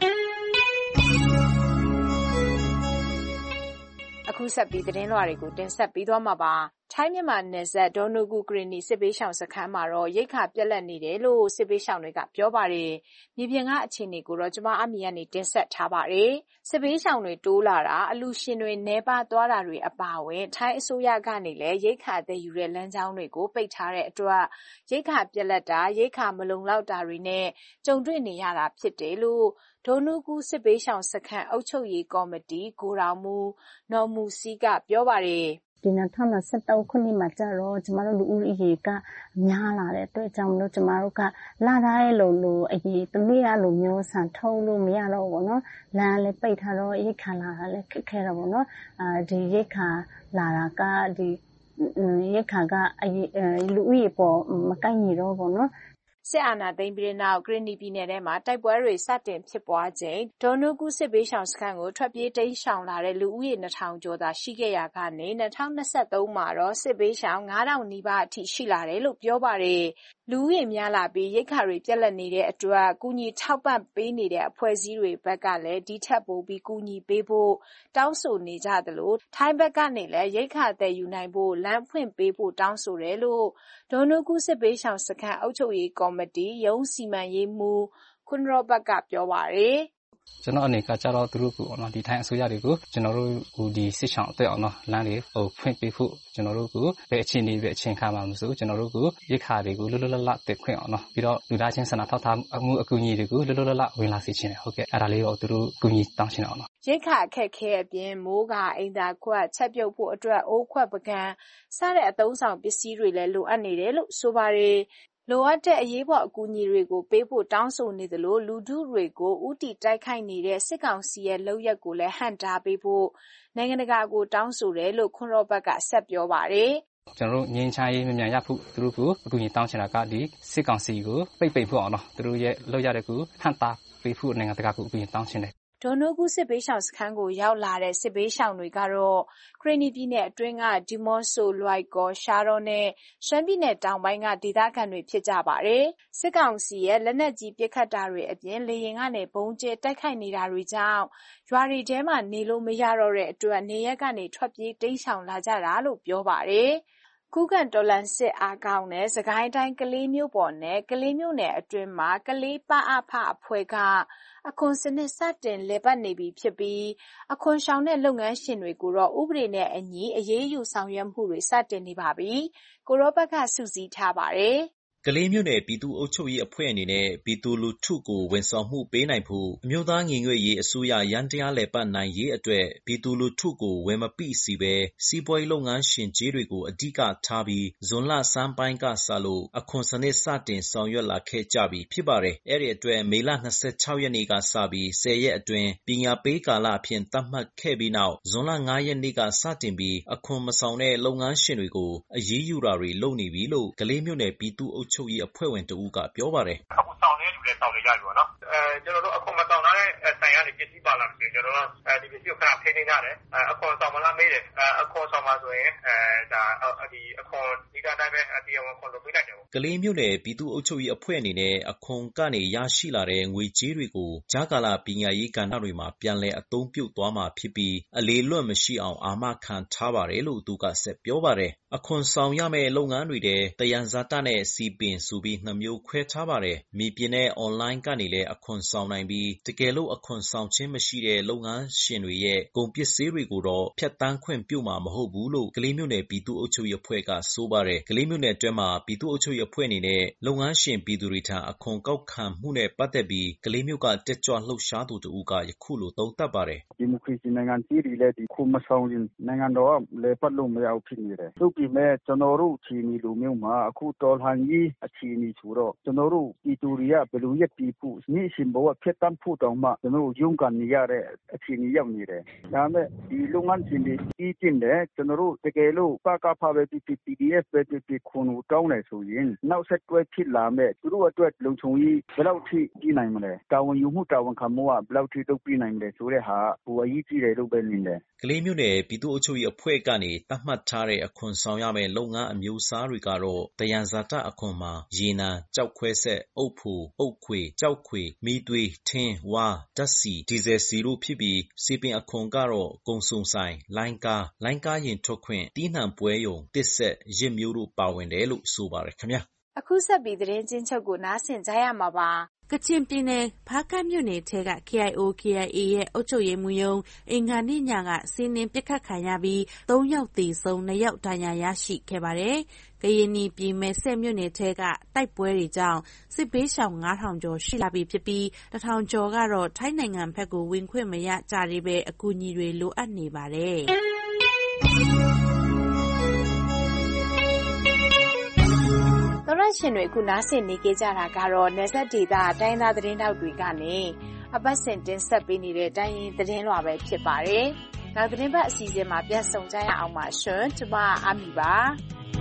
အခုဆက်ပြီးသတင်းလွှာတွေကိုတင်ဆက်ပေးသွားမှာပါထိုင်းမြန်မာနယ်စပ်ဒေါ်နုကူဂရီနီစစ်ပေးရှောင်စခန်းမှာတော့ရိတ်ခါပြက်လက်နေတယ်လို့စစ်ပေးရှောင်တွေကပြောပါတယ်မြေပြင်ကအခြေအနေကိုတော့ကျွန်မအမီကနေတင်ဆက်ထားပါတယ်စစ်ပေးရှောင်တွေတိုးလာတာအလူရှင်တွေနှဲပါသွားတာတွေအပါအဝင်ထိုင်းအစိုးရကနေလည်းရိတ်ခါတဲ့ယူတဲ့လမ်းကြောင်းတွေကိုပိတ်ထားတဲ့အတွက်ရိတ်ခါပြက်လက်တာရိတ်ခါမလုံလောက်တာတွေနဲ့ကြုံတွေ့နေရတာဖြစ်တယ်လို့ဒေါ်နုကူစစ်ပေးရှောင်စခန်းအုပ်ချုပ်ရေးကော်မတီကိုတော်မူနော်မူစီကပြောပါတယ်ဒီ2023ခုနှစ်မှာကျတော့ကျမတို့လူဦးရေကများလာတဲ့အတွက်ကြောင့်မလို့ကျမတို့ကလာတဲ့လိုအရေးတမီးရလိုမျိုးဆန်ထုတ်လို့မရတော့ဘူးเนาะလမ်းလည်းပိတ်ထားတော့ရိတ်ခါလာတာလည်းခက်ခဲတော့ဘူးเนาะဒီရိတ်ခါလာတာကဒီရိတ်ခါကလူဦးရေပေါ်မကိုက်ညီတော့ဘူးเนาะစစ်အာဏာသိမ်းပြီးတဲ့နောက်ဂရနီပြည်နယ်ထဲမှာတိုက်ပွဲတွေစတင်ဖြစ်ပွားချိန်ဒေါ်နုကူစစ်ပေးရှောင်စခန်းကိုထွက်ပြေးတိမ်းရှောင်လာတဲ့လူဦးရေ 2000 ကျော်သာရှိခဲ့ရာကနေ2023မှာတော့စစ်ပေးရှောင် 9000 နီးပါးအထိရှိလာတယ်လို့ပြောပါတယ်လူဦးရေများလာပြီးရိတ်ခါတွေပြက်လက်နေတဲ့အတွက်ကူညီထောက်ပံ့ပေးနေတဲ့အဖွဲ့အစည်းတွေဘက်ကလည်းဒီထက်ပိုပြီးကူညီပေးဖို့တောင်းဆိုနေကြသလိုထိုင်းဘက်ကနေလည်းရိတ်ခါတဲ့ယူနိုင်ဖို့လမ်းဖွင့်ပေးဖို့တောင်းဆိုတယ်လို့ဒေါ်နုကူစစ်ပေးရှောင်စခန်းအုပ်ချုပ်ရေးကော်မတီရုံးစီမံရေးမှူးခွန်းရောဘတ်ကပြောပါတယ်ကျွန်တော်အနေကကြတော့သူတို့ကိုနော်ဒီထိုင်းအစိုးရတွေကိုကျွန်တော်တို့ဟိုဒီစစ်ဆောင်အတွက်အောင်နော်လမ်းတွေဟိုဖွင့်ပေးဖို့ကျွန်တော်တို့ကိုဘယ်အချိန်နေပဲအချိန်ခါမှာမဆိုကျွန်တော်တို့ကိုရိတ်ခါတွေကိုလွတ်လွတ်လပ်လပ်တက်ခွင့်အောင်နော်ပြီးတော့လူသားချင်းစာနာထောက်ထားမှုအကူအညီတွေကိုလွတ်လွတ်လပ်လပ်ဝင်လာစေချင်တယ်ဟုတ်ကဲ့အဲ့ဒါလေးတော့သူတို့ကူညီတောင်းချင်အောင်နော်ရိတ်ခါအခက်ခဲအပြင်မိုးကအိမ်သာခွက်ချက်ပြုတ်ဖို့အတွက်အိုးခွက်ပကံစတဲ့အသုံးဆောင်ပစ္စည်းတွေလည်းလိုအပ်နေတယ်လို့ဆိုပါတယ်လိုအပ်တဲ့အရေးပေါ်အကူအညီတွေကိုပေးဖို့တောင်းဆိုနေသလိုလူထုတွေကိုဥတီတိုက်ခိုက်နေတဲ့စစ်ကောင်စီရဲ့လုပ်ရက်ကိုလည်းဟန့်တားပေးဖို့နိုင်ငံတကာကိုတောင်းဆိုတယ်လို့ခွန်းရောဘတ်ကဆက်ပြောပါတယ်ကျွန်တော်တို့ငင်းချရေးမြန်ရဖို့သူတို့ကိုအကူအညီတောင်းချင်တာကဒီစစ်ကောင်စီကိုပိတ်ဖို့အောင်နော်သူတို့ရဲ့လုပ်ရတဲ့ကိုဟန့်တားပေးဖို့နိုင်ငံတကာကိုအကူအညီတောင်းချင်တယ်ဒေါ်နုကူစစ်ပေးရှောင်စခန်းကိုရောက်လာတဲ့စစ်ပေးရှောင်တွေကတော့ခရနီပြည်နယ်အတွင်းကဒီမွန်ဆိုလွိုက်ကောရှာရောနဲ့ရှမ်းပြည်နယ်တောင်ပိုင်းကဒေသခံတွေဖြစ်ကြပါတယ်စစ်ကောင်စီရဲ့လက်နက်ကြီးပစ်ခတ်တာတွေအပြင်လေရင်ကနေဘုံကျဲတိုက်ခိုက်နေတာတွေကြောင့်ရွာတွေထဲမှာနေလို့မရတော့တဲ့အတွက်နေရက်ကနေထွက်ပြေးတိမ်းရှောင်လာကြတာလို့ပြောပါတယ်ခုခံတော်လှန်စစ်အားကောင်းတဲ့စကိုင်းတိုင်းကလေးမြို့ပေါ်နဲ့ကလေးမြို့နယ်အတွင်းမှာကလေးပအဖအဖွဲ့ကအခွန်စနစ်စတင်လည်ပတ်နေပြီဖြစ်ပြီးအခွန်ရှောင်တဲ့လုပ်ငန်းရှင်တွေကိုတော့ဥပဒေနဲ့အညီအရေးယူဆောင်ရွက်မှုတွေစတင်နေပါပြီ။ကိုရောဘက်ကစုစည်းထားပါတယ်။ကလေးမြို့နယ်ပြည်သူ့အုပ်ချုပ်ရေးအဖွဲ့အနေနဲ့ပြည်သူလူထုကိုဝန်ဆောင်မှုပေးနိုင်ဖို့အမျိုးသားညီညွတ်ရေးအစိုးရရန်တရားလည်ပတ်နိုင်ရေးအတွက်ပြည်သူလူထုကိုဝန်မပိစီပဲစီးပွားရေးလုပ်ငန်းရှင်ကြီးတွေကိုအဓိကထားပြီးဇွန်လဆန်းပိုင်းကစလို့အခွန်စနစ်စတင်ဆောင်ရွက်လာခဲ့ကြပြီဖြစ်ပါတယ်။အဲ့ဒီအတွက်မေလ26ရက်နေ့ကစပြီး10ရက်အတွင်းပညာပေးကာလအဖြစ်သတ်မှတ်ခဲ့ပြီးနောက်ဇွန်လ9ရက်နေ့ကစတင်ပြီးအခွန်မဆောင်တဲ့လုပ်ငန်းရှင်တွေကိုအရေးယူတာတွေလုပ်နေပြီလို့ကလေးမြို့နယ်ပြည်သူ့ချုပ်ရေးအဖွဲ့ဝင်တဦးကပြောပါတယ်အခုဆောင်နေယူတဲ့နဲ့ဆောင်နေကြပြီပေါ့နော်ကျွန်တော်တို့အခွန်မဆောင်တဲ့ဆိုင်ကနေပစ္စည်းပါလာဆိုရင်ကျွန်တော်တို့ဒီပစ္စည်းကိုခဏထိန်းသိမ်းကြတယ်အခွန်ဆောင်မလားမေးတယ်အခွန်ဆောင်ပါဆိုရင်ဒါဒီအခွန်ဒီတိုင်းပဲတရားဝင်ခွန်လုပ်ပေးလိုက်တယ်ကလေးမြို့နယ်ပြည်သူ့အုပ်ချုပ်ရေးအဖွဲ့အနေနဲ့အခွန်ကနေရရှိလာတဲ့ငွေကြေးတွေကိုကြားကာလပညာရေးကဏ္ဍတွေမှာပြန်လည်အသုံးပြုသွားမှာဖြစ်ပြီးအလေလွတ်မရှိအောင်အာမခံထားပါတယ်လို့သူကဆက်ပြောပါတယ်အခွန်ဆောင်ရမယ့်လုပ်ငန်းတွေထဲတယံဇာတနဲ့စီပင်ဆိုပြီးနှစ်မျိုးခွဲထားပါတယ်မြေပြင်နဲ့အွန်လိုင်းကနေလည်းအခွန်ဆောင်နိုင်ပြီးတကယ်လို့အခွန်ဆောင်ခြင်းမရှိတဲ့လုပ်ငန်းရှင်တွေရဲ့ကုန်ပစ္စည်းတွေကိုတော့ဖြတ်တန်းခွင့်ပြုမှာမဟုတ်ဘူးလို့ကလေးမြို့နယ်ပြည်သူ့အုပ်ချုပ်ရေးအဖွဲ့ကဆိုပါတယ်ကလေးမြို့နယ်အတွင်းမှာပြည်သူ့အုပ်ချုပ်ရေးအဖွဲ့အနေနဲ့လုပ်ငန်းရှင်ပြည်သူတွေထံအခွန်ကောက်ခံမှုနဲ့ပတ်သက်ပြီးကလေးမြို့ကတက်ကြွလှုပ်ရှားသူတဦးကယခုလိုသုံးသပ်ပါတယ်ဒီမိုကရေစီနိုင်ငံကြီးတွေလည်းဒီခွန်မဆောင်ရင်နိုင်ငံတော်ကလည်းပတ်လို့မရဘူးဖြစ်နေတယ်သူ့ပြည်မဲ့ကျွန်တော်တို့အခြေအနေလိုမျိုးမှာအခုတော်လှန်ရေးအခြေအနေဆိုတော့ကျွန်တော်တို့ပြည်သူတွေကဘယ်လိုရက်တည်ဖို့နေ့စဉ်ဘဝဖြတ်တန်းဖို့တောင်မှကျွန်တော်တို့ရုန်းကန်နေရတဲ့အခြေအနေရောက်နေတယ်ဒါမဲ့ဒီလုပ်ငန်းရှင်တွေကြီးကျင်းတယ်ကျွန်တော်တို့တကယ်လို့ပကဖပဲဖြစ် PDF ပဲဖြစ်ခွန်ကိုတောင်းတယ်ဆိုရင်နောက်ဆက်တွဲဖြစ်လာမဲ့သူတို့အတွက်လုံခြုံရေးဘယ်လောက်ထိကြီးနိုင်မလဲတာဝန်ယူမှုတာဝန်ခံမှုကဘယ်လောက်ထိလုပ်ပြနိုင်မလဲဆိုတဲ့ဟာဟိုအရေးကြီးတယ်လို့ပဲမြင်တယ်ကလေးမြို့နယ်ပြည်သူ့အုပ်ချုပ်ရေးအဖွဲ့ကနေသတ်မှတ်ထားတဲ့အခွန်ဆောင်ရမယ့်လုပ်ငန်းအမျိုးအစားတွေကတော့တယံဇာတအခွန်မှာရေနံကြောက်ခွဲဆက်အုတ်ဖိုအုတ်ခွေကြောက်ခွေမီးသွေးထင်းဝါဓာတ်ဆီဒီဇယ်ဆီတို့ဖြစ်ပြီးစီပင်အခွန်ကတော့ကုန်စုံဆိုင်လိုင်းကားရင်ထွက်ခွင့်တီးနှံပွဲရုံတစ်ဆက်ရစ်မျိုးတို့ပါဝင်တယ်လို့ဆိုပါတယ်ခင်ဗျာအခုဆက်ပြီးသတင်းချင်းချုပ်ကိုနားဆင်ကြရမှာပါကချင်ပြည်နယ်ဖားကန့်မြို့နယ်ထဲက KIO/KIA ရဲ့အုပ်ချုပ်ရေးမှူးရုံးအင်္ဂါနေ့ညကစီးနင်းပစ်ခတ်ခံရပြီး3ယောက်သေဆုံး2ယောက်ဒဏ်ရာရရှိခဲ့ပါတယ်။ကရင်ပြည်မယ်စဲ့မြို့နယ်ထဲကတိုက်ပွဲတွေကြောင့်စစ်ဘေးရှောင်9000ကျော်ရှိလာပြီဖြစ်ပြီး1000ကျော်ကတော့ထိုင်းနိုင်ငံဘက်ကိုဝင်ခွင့်မရကြသေးပဲအကူအညီတွေလိုအပ်နေပါတယ်။သောရရှင်တွေအခုနားဆင်နေကြတာကတော့နယ်စပ်ဒေသတိုင်းသားသတင်းတောက်တွေကနေအပတ်စဉ်တင်ဆက်ပေးနေတဲ့တိုင်းရင်းသတင်းလွှာပဲဖြစ်ပါတယ်။နောက်သတင်းပတ်အစီအစဉ်မှာပြန်ဆုံကြရအောင်ပါရှင်။ကျွန်မအာမီပါ။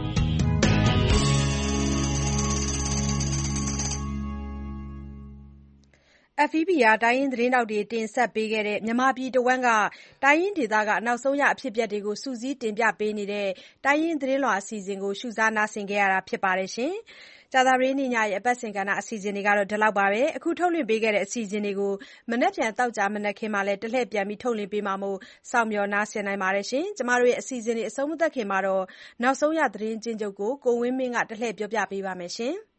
FEB တိုင်းရင်းသတင်းတောက်တွေတင်ဆက်ပေးခဲ့တဲ့မြန်မာပြည်တဝန်းကတိုင်းရင်းဒေသကနောက်ဆုံးရအဖြစ်အပျက်တွေကိုစုစည်းတင်ပြပေးနေတဲ့တိုင်းရင်းသတင်းလွှာအစီအစဉ်ကိုရှုစားနားဆင်ခဲ့ရတာဖြစ်ပါတယ်ရှင်။ကြာသပတေးနေ့ညရဲ့အပတ်စဉ်ကဏ္ဍအစီအစဉ်တွေကတော့ဒီလောက်ပါပဲ။အခုထုတ်လွှင့်ပေးခဲ့တဲ့အစီအစဉ်တွေကိုမနက်ဖြန်သောကြာမနက်ခင်းမှာလည်းတလှည့်ပြန်ပြီးထုတ်လွှင့်ပေးမှာမို့စောင့်မျှော်နားဆင်နိုင်ပါတယ်ရှင်။ကျမတို့ရဲ့အစီအစဉ်တွေအဆုံးမသတ်ခင်မှာတော့နောက်ဆုံးရသတင်းချင်းချုပ်ကိုကိုဝင်းမင်းကတလှည့်ပြောပြပေးပါမယ်ရှင်။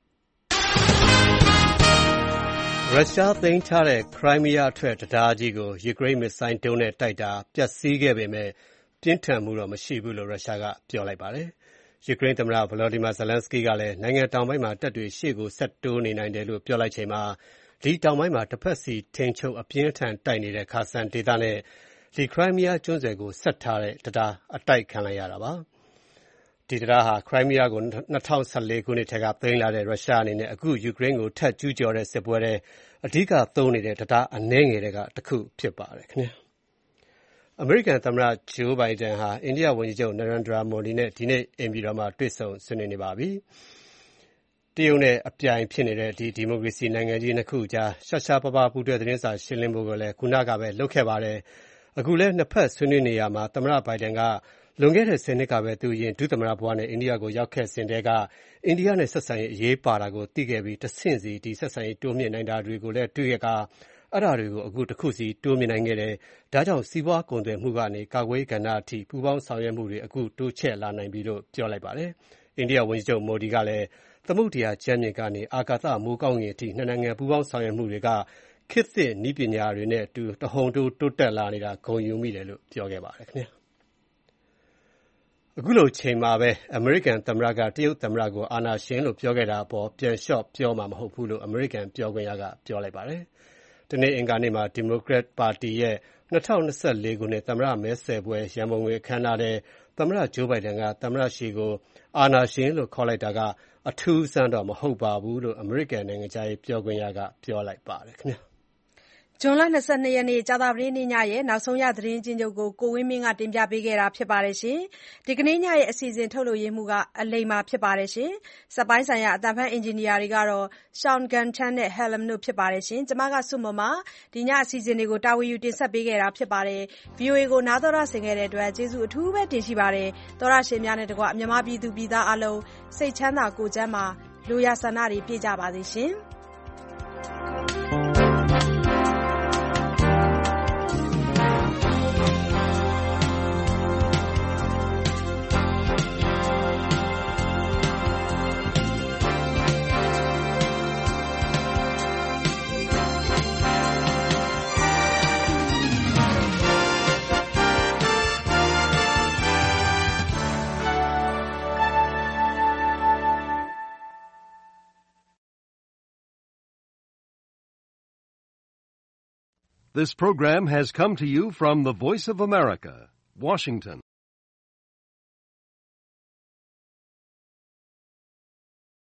ရုရှားသိမ်းထားတဲ့ခရိုင်းမီးယားအထွက်တံတားကြီးကိုယူကရိန်းမစ်ဇိုင်းဒုံးနဲ့တိုက်တာပျက်စီးခဲ့ပေမဲ့ပြင်းထန်မှုတော့မရှိဘူးလို့ရုရှားကပြောလိုက်ပါတယ်။ယူကရိန်းသမ္မတဗလော်ဒီမာဇလန်စကီးကလည်းနိုင်ငံတောင်ပိုင်းမှာတပ်တွေရှေ့ကိုဆက်တိုးနေနိုင်တယ်လို့ပြောလိုက်ချိန်မှာဒီတောင်ပိုင်းမှာတစ်ဖက်စီထိန်းချုပ်အပြင်းထန်တိုက်နေတဲ့ခါဆန်ဒေသနဲ့ဒီခရိုင်းမီးယားကျွန်းဆွယ်ကိုဆက်ထားတဲ့တံတားအတိုက်ခံလိုက်ရတာပါ။ဒီတံတားဟာခရိုင်းမီးယားကို2014ခုနှစ်ထဲကသိမ်းလာတဲ့ရုရှားအနေနဲ့အခုယူကရိန်းကိုထပ်ကျူးကျော်တဲ့စစ်ပွဲထဲအဓိကသုံးနေတဲ့တံတားအနည်းငယ်တွေကတစ်ခုဖြစ်ပါတယ်ခင်ဗျာ။အမေရိကန်သမ္မတဂျိုးဘိုင်ဒန်ဟာအိန္ဒိယဝန်ကြီးချုပ်နရန်ဒရာမိုဒီနဲ့ဒီနေ့အိမ်ဖြူတော်မှာတွေ့ဆုံဆွေးနွေးနေပါပြီ။တရုတ်နဲ့အပြိုင်ဖြစ်နေတဲ့ဒီမိုကရေစီနိုင်ငံကြီးနှစ်ခုကြားရှားရှားပါးပါးပူးတွဲသတင်းစာရှင်းလင်းပွဲကိုလည်းခုနကပဲလုပ်ခဲ့ပါတယ်။အခုလည်းနှစ်ဖက်ဆွေးနွေးနေရမှာသမ္မတဘိုင်ဒန်ကလွန်ခဲ့တဲ့10နှစ်ကပဲသူအရင်ဒုသမ္မတဘဝနဲ့အိန္ဒိယကိုရောက်ခဲ့စဉ်တည်းကအိန္ဒိယနဲ့ဆက်ဆံရေးအရေးပါတာကိုသိခဲ့ပြီးတဆင့်စီဒီဆက်ဆံရေးတိုးမြင့်နိုင်တာတွေကိုလည်းတွေ့ခဲ့ကအဲ့ဒါတွေကိုအခုတစ်ခုစီတိုးမြင့်နိုင်ခဲ့တယ်။ဒါကြောင့်စီးပွားကုန်သွယ်မှုကနေကာကွယ်ရေးကဏ္ဍအထိပူးပေါင်းဆောင်ရွက်မှုတွေအခုတိုးချဲ့လာနိုင်ပြီလို့ပြောလိုက်ပါတယ်။အိန္ဒိယဝန်ကြီးချုပ်မိုဒီကလည်းသမုဒ္ဒရာကျမ်းမြင့်ကနေအာကာသမိုးကောင်းကင်အထိနှစ်နိုင်ငံပူးပေါင်းဆောင်ရွက်မှုတွေကခေတ်သစ်နည်းပညာတွေနဲ့အတူတဟုန်တိုးတိုးတက်လာနေတာဂုဏ်ယူမိတယ်လို့ပြောခဲ့ပါတယ်ခင်ဗျာ။အခုလိုချိန်မှာပဲအမေရိကန်သမ္မတကတရုတ်သမ္မတကိုအာဏာရှင်လို့ပြောခဲ့တာအပေါ်ပြန်လျှော့ပြောမှာမဟုတ်ဘူးလို့အမေရိကန်ပြောခွင့်ရကပြောလိုက်ပါတယ်။ဒီနေ့အင်္ဂါနေ့မှာဒီမိုကရက်ပါတီရဲ့2024ခုနှစ်သမ္မတမဲဆယ်ပွဲရန်ပုံငွေအခမ်းအနားထဲသမ္မတဂျိုးဘိုင်ဒန်ကသမ္မတရှီကိုအာဏာရှင်လို့ခေါ်လိုက်တာကအထူးအဆန်းတော့မဟုတ်ပါဘူးလို့အမေရိကန်နိုင်ငံခြားရေးပြောခွင့်ရကပြောလိုက်ပါတယ်ခင်ဗျာ။ဇွန်လ 22 ရက်နေ့ကြာသပတေးနေ့ညရဲ့နောက်ဆုံးရသတင်းချင်းချုပ်ကိုကိုဝင်းမင်းကတင်ပြပေးခဲ့တာပါ။ဒီကနေ့ညရဲ့အစီအစဉ်ထုတ်လုပ်ရေးမှူးကအလိမ္မာဖြစ်ပါတယ်။စက်ပိုင်းဆိုင်ရာအသံဖမ်းအင်ဂျင်နီယာတွေကတော့ Sean Gunton နဲ့ Helen တို့ဖြစ်ပါတယ်။ကျွန်မစုမမဒီညအစီအစဉ်တွေကိုတာဝန်ယူတင်ဆက်ပေးခဲ့တာပါ။ VOA ကိုနားတော်တာဆင်ခဲ့တဲ့အတွက်ကျေးဇူးအထူးပဲတင်ရှိပါတယ်။သောရရှင်များနဲ့တကွမြန်မာပြည်သူပြည်သားအလုံးစိတ်ချမ်းသာကိုယ်ကျန်းမာလိုရာဆန္ဒတွေပြည့်ကြပါစေရှင်။ This program has come to you from the Voice of America, Washington.